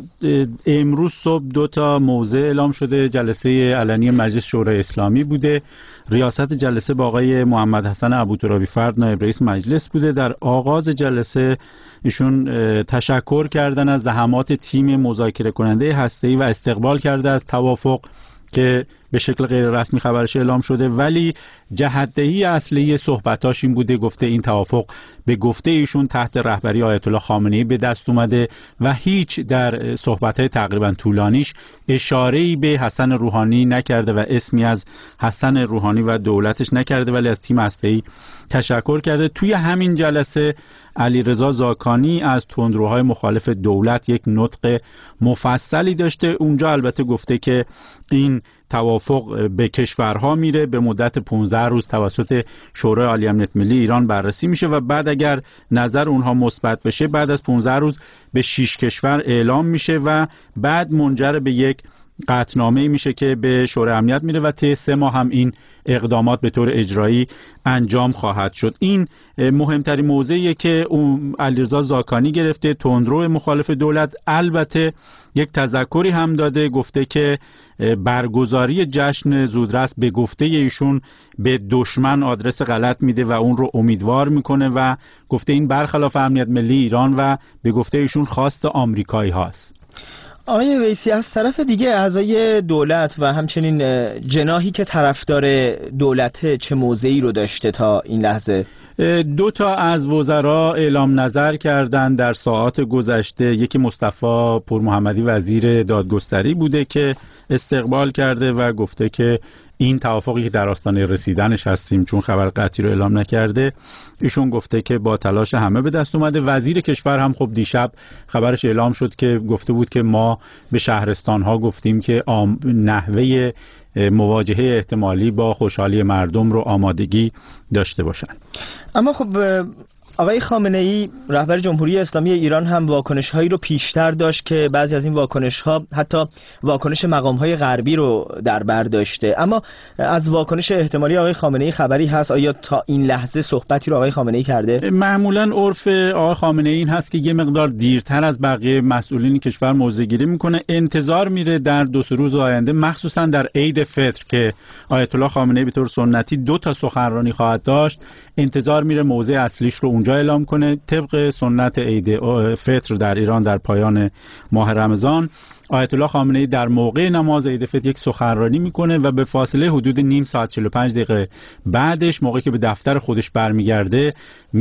امروز صبح 2 موضع اعلام شده. جلسه علنی مجلس شورای اسلامی بوده. ریاست جلسه با آقای محمد حسن ابوترابی فرد نایب رئیس مجلس بوده. در آغاز جلسه ایشون تشکر کردن از زحمات تیم مذاکره کننده هسته‌ای و استقبال کرده از توافق که به شکل غیر رسمی خبرش اعلام شده، ولی جهت‌دهی اصلی صحبتاش این بوده، گفته این توافق به گفته ایشون تحت رهبری آیت الله خامنه‌ای به دست اومده و هیچ در صحبت‌های تقریبا طولانیش اشاره‌ای به حسن روحانی نکرده و اسمی از حسن روحانی و دولتش نکرده، ولی از تیم هسته‌ای تشکر کرده. توی همین جلسه علیرضا زاکانی از تندروهای مخالف دولت یک نطق مفصلی داشته. اونجا البته گفته که این توافق به کشورها میره، به مدت 15 روز توسط شورای عالی امنیت ملی ایران بررسی میشه و بعد اگر نظر اونها مثبت بشه بعد از 15 روز به 6 کشور اعلام میشه و بعد منجر به یک قطعنامه میشه که به شورای امنیت میره و طی 3 ماه هم این اقدامات به طور اجرایی انجام خواهد شد. این مهمترین موضوعیه که علیرضا زاکانی گرفته، تندرو مخالف دولت. البته یک تذکری هم داده، گفته که برگزاری جشن زودرس به گفته ایشون به دشمن آدرس غلط میده و اون رو امیدوار میکنه و گفته این برخلاف امنیت ملی ایران و به گفته ایشون خواست آمریکایی هاست. آقای ویسی، از طرف دیگه اعضای دولت و همچنین جناحی که طرفدار دولته چه موضعی رو داشته تا این لحظه؟ 2 از وزرا اعلام نظر کردند در ساعات گذشته. یکی مصطفی پورمحمدی وزیر دادگستری بوده که استقبال کرده و گفته که این توافقی که در آستانه رسیدنش هستیم، چون خبر قطعی رو اعلام نکرده. ایشون گفته که با تلاش همه به دست اومده. وزیر کشور هم خب دیشب خبرش اعلام شد که گفته بود که ما به شهرستان‌ها گفتیم که نحوه مواجهه احتمالی با خوشحالی مردم رو آمادگی داشته باشن. اما خب آقای خامنه‌ای رهبر جمهوری اسلامی ایران هم واکنش‌هایی رو پیشتر داشت که بعضی از این واکنش‌ها حتی واکنش مقام‌های غربی رو در بر داشته. اما از واکنش احتمالی آقای خامنه‌ای خبری هست؟ آیا تا این لحظه صحبتی رو آقای خامنه‌ای کرده؟ معمولاً عرف آقای خامنه‌ای این هست که یه مقدار دیرتر از بقیه مسئولین کشور موضع‌گیری میکنه، انتظار میره در 2 روز آینده، مخصوصاً در عید فطر که آیت الله خامنه‌ای به طور سنتی 2 تا سخنرانی خواهد داشت، انتظار میره موضع اصلیش رو اونجا اعلام کنه. طبق سنت عید فطر در ایران در پایان ماه رمضان، آیت الله خامنه‌ای در موقع نماز عید فطر یک سخنرانی میکنه و به فاصله حدود نیم ساعت 45 دقیقه بعدش، موقعی که به دفتر خودش برمیگرده،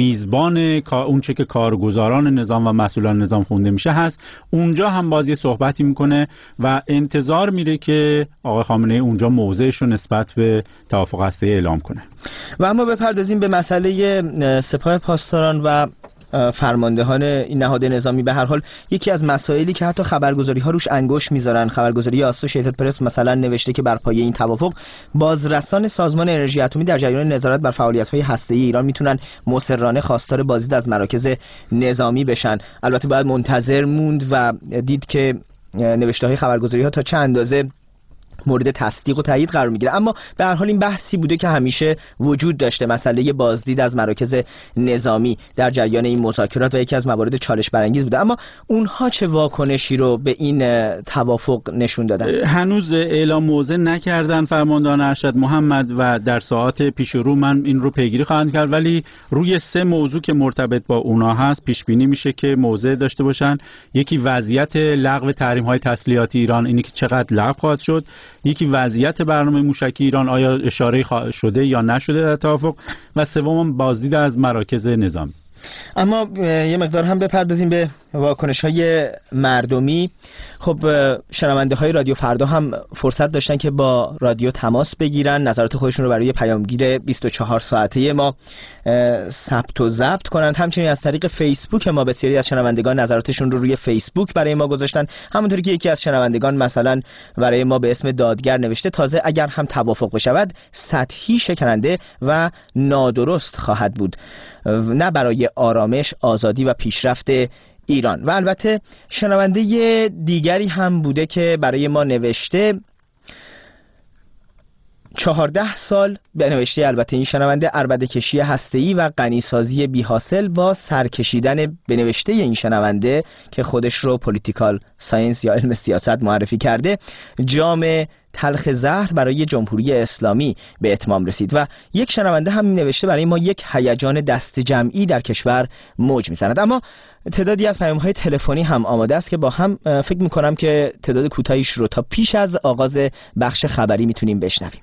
میزبان اونچه که کارگزاران نظام و مسئولان نظام خونده میشه هست، اونجا هم بازی صحبتی میکنه و انتظار میره که آقای خامنه‌ای اونجا موضعش رو نسبت به توافق هسته‌ای اعلام کنه. و اما بپردازیم به مسئله سپاه پاسداران و فرماندهان این نهاد نظامی. به هر حال یکی از مسائلی که حتی خبرگزاری ها روش انگشت میذارن، خبرگزاری آسوشیتد پرس مثلا نوشته که بر پایه این توافق بازرسان سازمان انرژی اتمی در جریان نظارت بر فعالیت‌های هسته‌ای ایران میتونن مصرانه خواستار بازدید از مراکز نظامی بشن. البته باید منتظر موند و دید که نوشته‌های خبرگزاری ها تا چه اندازه مورد تصدیق و تایید قرار میگیره. اما به هر حال این بحثی بوده که همیشه وجود داشته، مسئله بازدید از مراکز نظامی در جریان این مذاکرات و یکی از موارد چالش برانگیز بوده. اما اونها چه واکنشی رو به این توافق نشون دادن؟ هنوز اعلام موضع نکردن فرماندهان ارشد محمد و در ساعات پیش رو من این رو پیگیری خواهم کرد، ولی روی 3 موضوع که مرتبط با اونا هست پیش بینی میشه که موضع داشته باشن. یکی وضعیت لغو تحریم‌های تسلیحاتی ایران، اینی که چقدر لغو خواهد شد. یکی وضعیت برنامه موشکی ایران، آیا اشاره شده یا نشده در توافق. و سوم بازدید از مراکز نظامی. اما یه مقدار هم بپردازیم به واکنش‌های مردمی. خب شنونده های رادیو فردا هم فرصت داشتن که با رادیو تماس بگیرن، نظرات خودشون رو برای پیامگیر 24 ساعته ما ثبت و ضبط کنن. همچنین از طریق فیسبوک ما بسیاری از شنوندگان نظراتشون رو روی فیسبوک برای ما گذاشتن. همونطوری که یکی از شنوندگان مثلا برای ما به اسم دادگر نوشته تازه اگر هم توافق بشود سطحی، شکننده و نادرست خواهد بود، نه برای آرامش، آزادی و پیشرفت ایران. و البته شنونده دیگری هم بوده که برای ما نوشته 14 سال به نوشته البته این شنونده عربده کشی هسته‌ای و غنیسازی بی‌حاصل با سرکشیدن به نوشته این شنونده که خودش رو پولیتیکال ساینس یا علم سیاست معرفی کرده، جام تلخ زهر برای جمهوری اسلامی به اتمام رسید. و یک شنونده هم نوشته برای ما یک هیجان دست جمعی در کشور موج میزند. اما تعدادی از پیام‌های تلفنی هم آماده است که با هم فکر می‌کنم که تعداد کوتاهیش رو تا پیش از آغاز بخش خبری میتونیم بشنویم.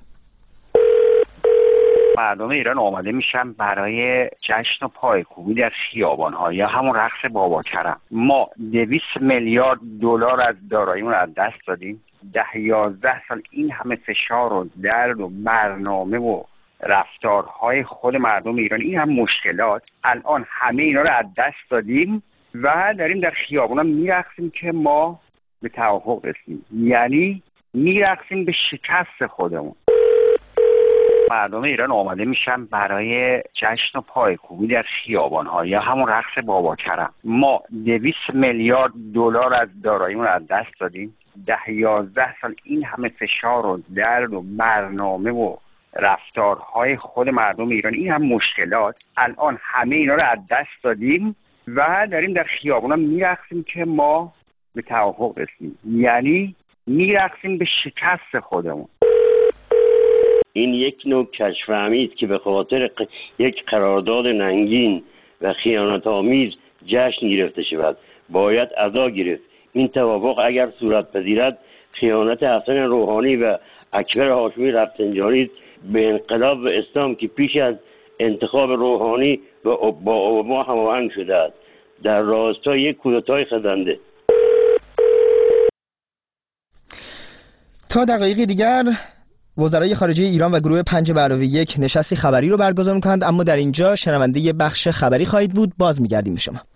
مردم ایران آماده میشن برای جشن و پایکوبی در خیابان‌ها یا همون رقص بابا کرم. ما 200 میلیارد دلار از داراییمون از دست دادیم. 10-11 سال این همه فشار و درد و برنامه و رفتارهای خود مردم ایران، این هم مشکلات، الان همه اینا رو از دست دادیم و داریم در خیابونا میرقصیم که ما به توافق رسیدیم، یعنی میرقصیم به شکست خودمون. مردم ایران آماده میشن برای جشن و پایکوبی در خیابان‌ها یا همون رقص بابا کرم. ما 200 میلیارد دلار از داراییمون رو از دست دادیم. 10-11 سال این همه فشار و درد و برنامه و رفتارهای خود مردم ایران، این هم مشکلات، الان همه اینا رو از دست دادیم و داریم در خیابونا میرقصیم که ما به توافق رسیدیم، یعنی میرقصیم به شکست خودمون. این یک نوع کشفهمی است که به خاطر یک قرارداد ننگین و خیانت‌آمیز جشن گرفته شود. باید ادا گرفت. این توافق اگر صورت پذیرد خیانت حسن روحانی و اکبر هاشمی رفسنجانی به انقلاب و اسلام که پیش از انتخاب روحانی با اوباما هماهنگ شده است، در راستای یک کودتای خزنده. تا دقایقی دیگر وزرای خارجه ایران و گروه 5+1 نشستی خبری رو برگزار می‌کنند، اما در اینجا شنونده بخش خبری خواهید بود. باز می‌گردیم به شما.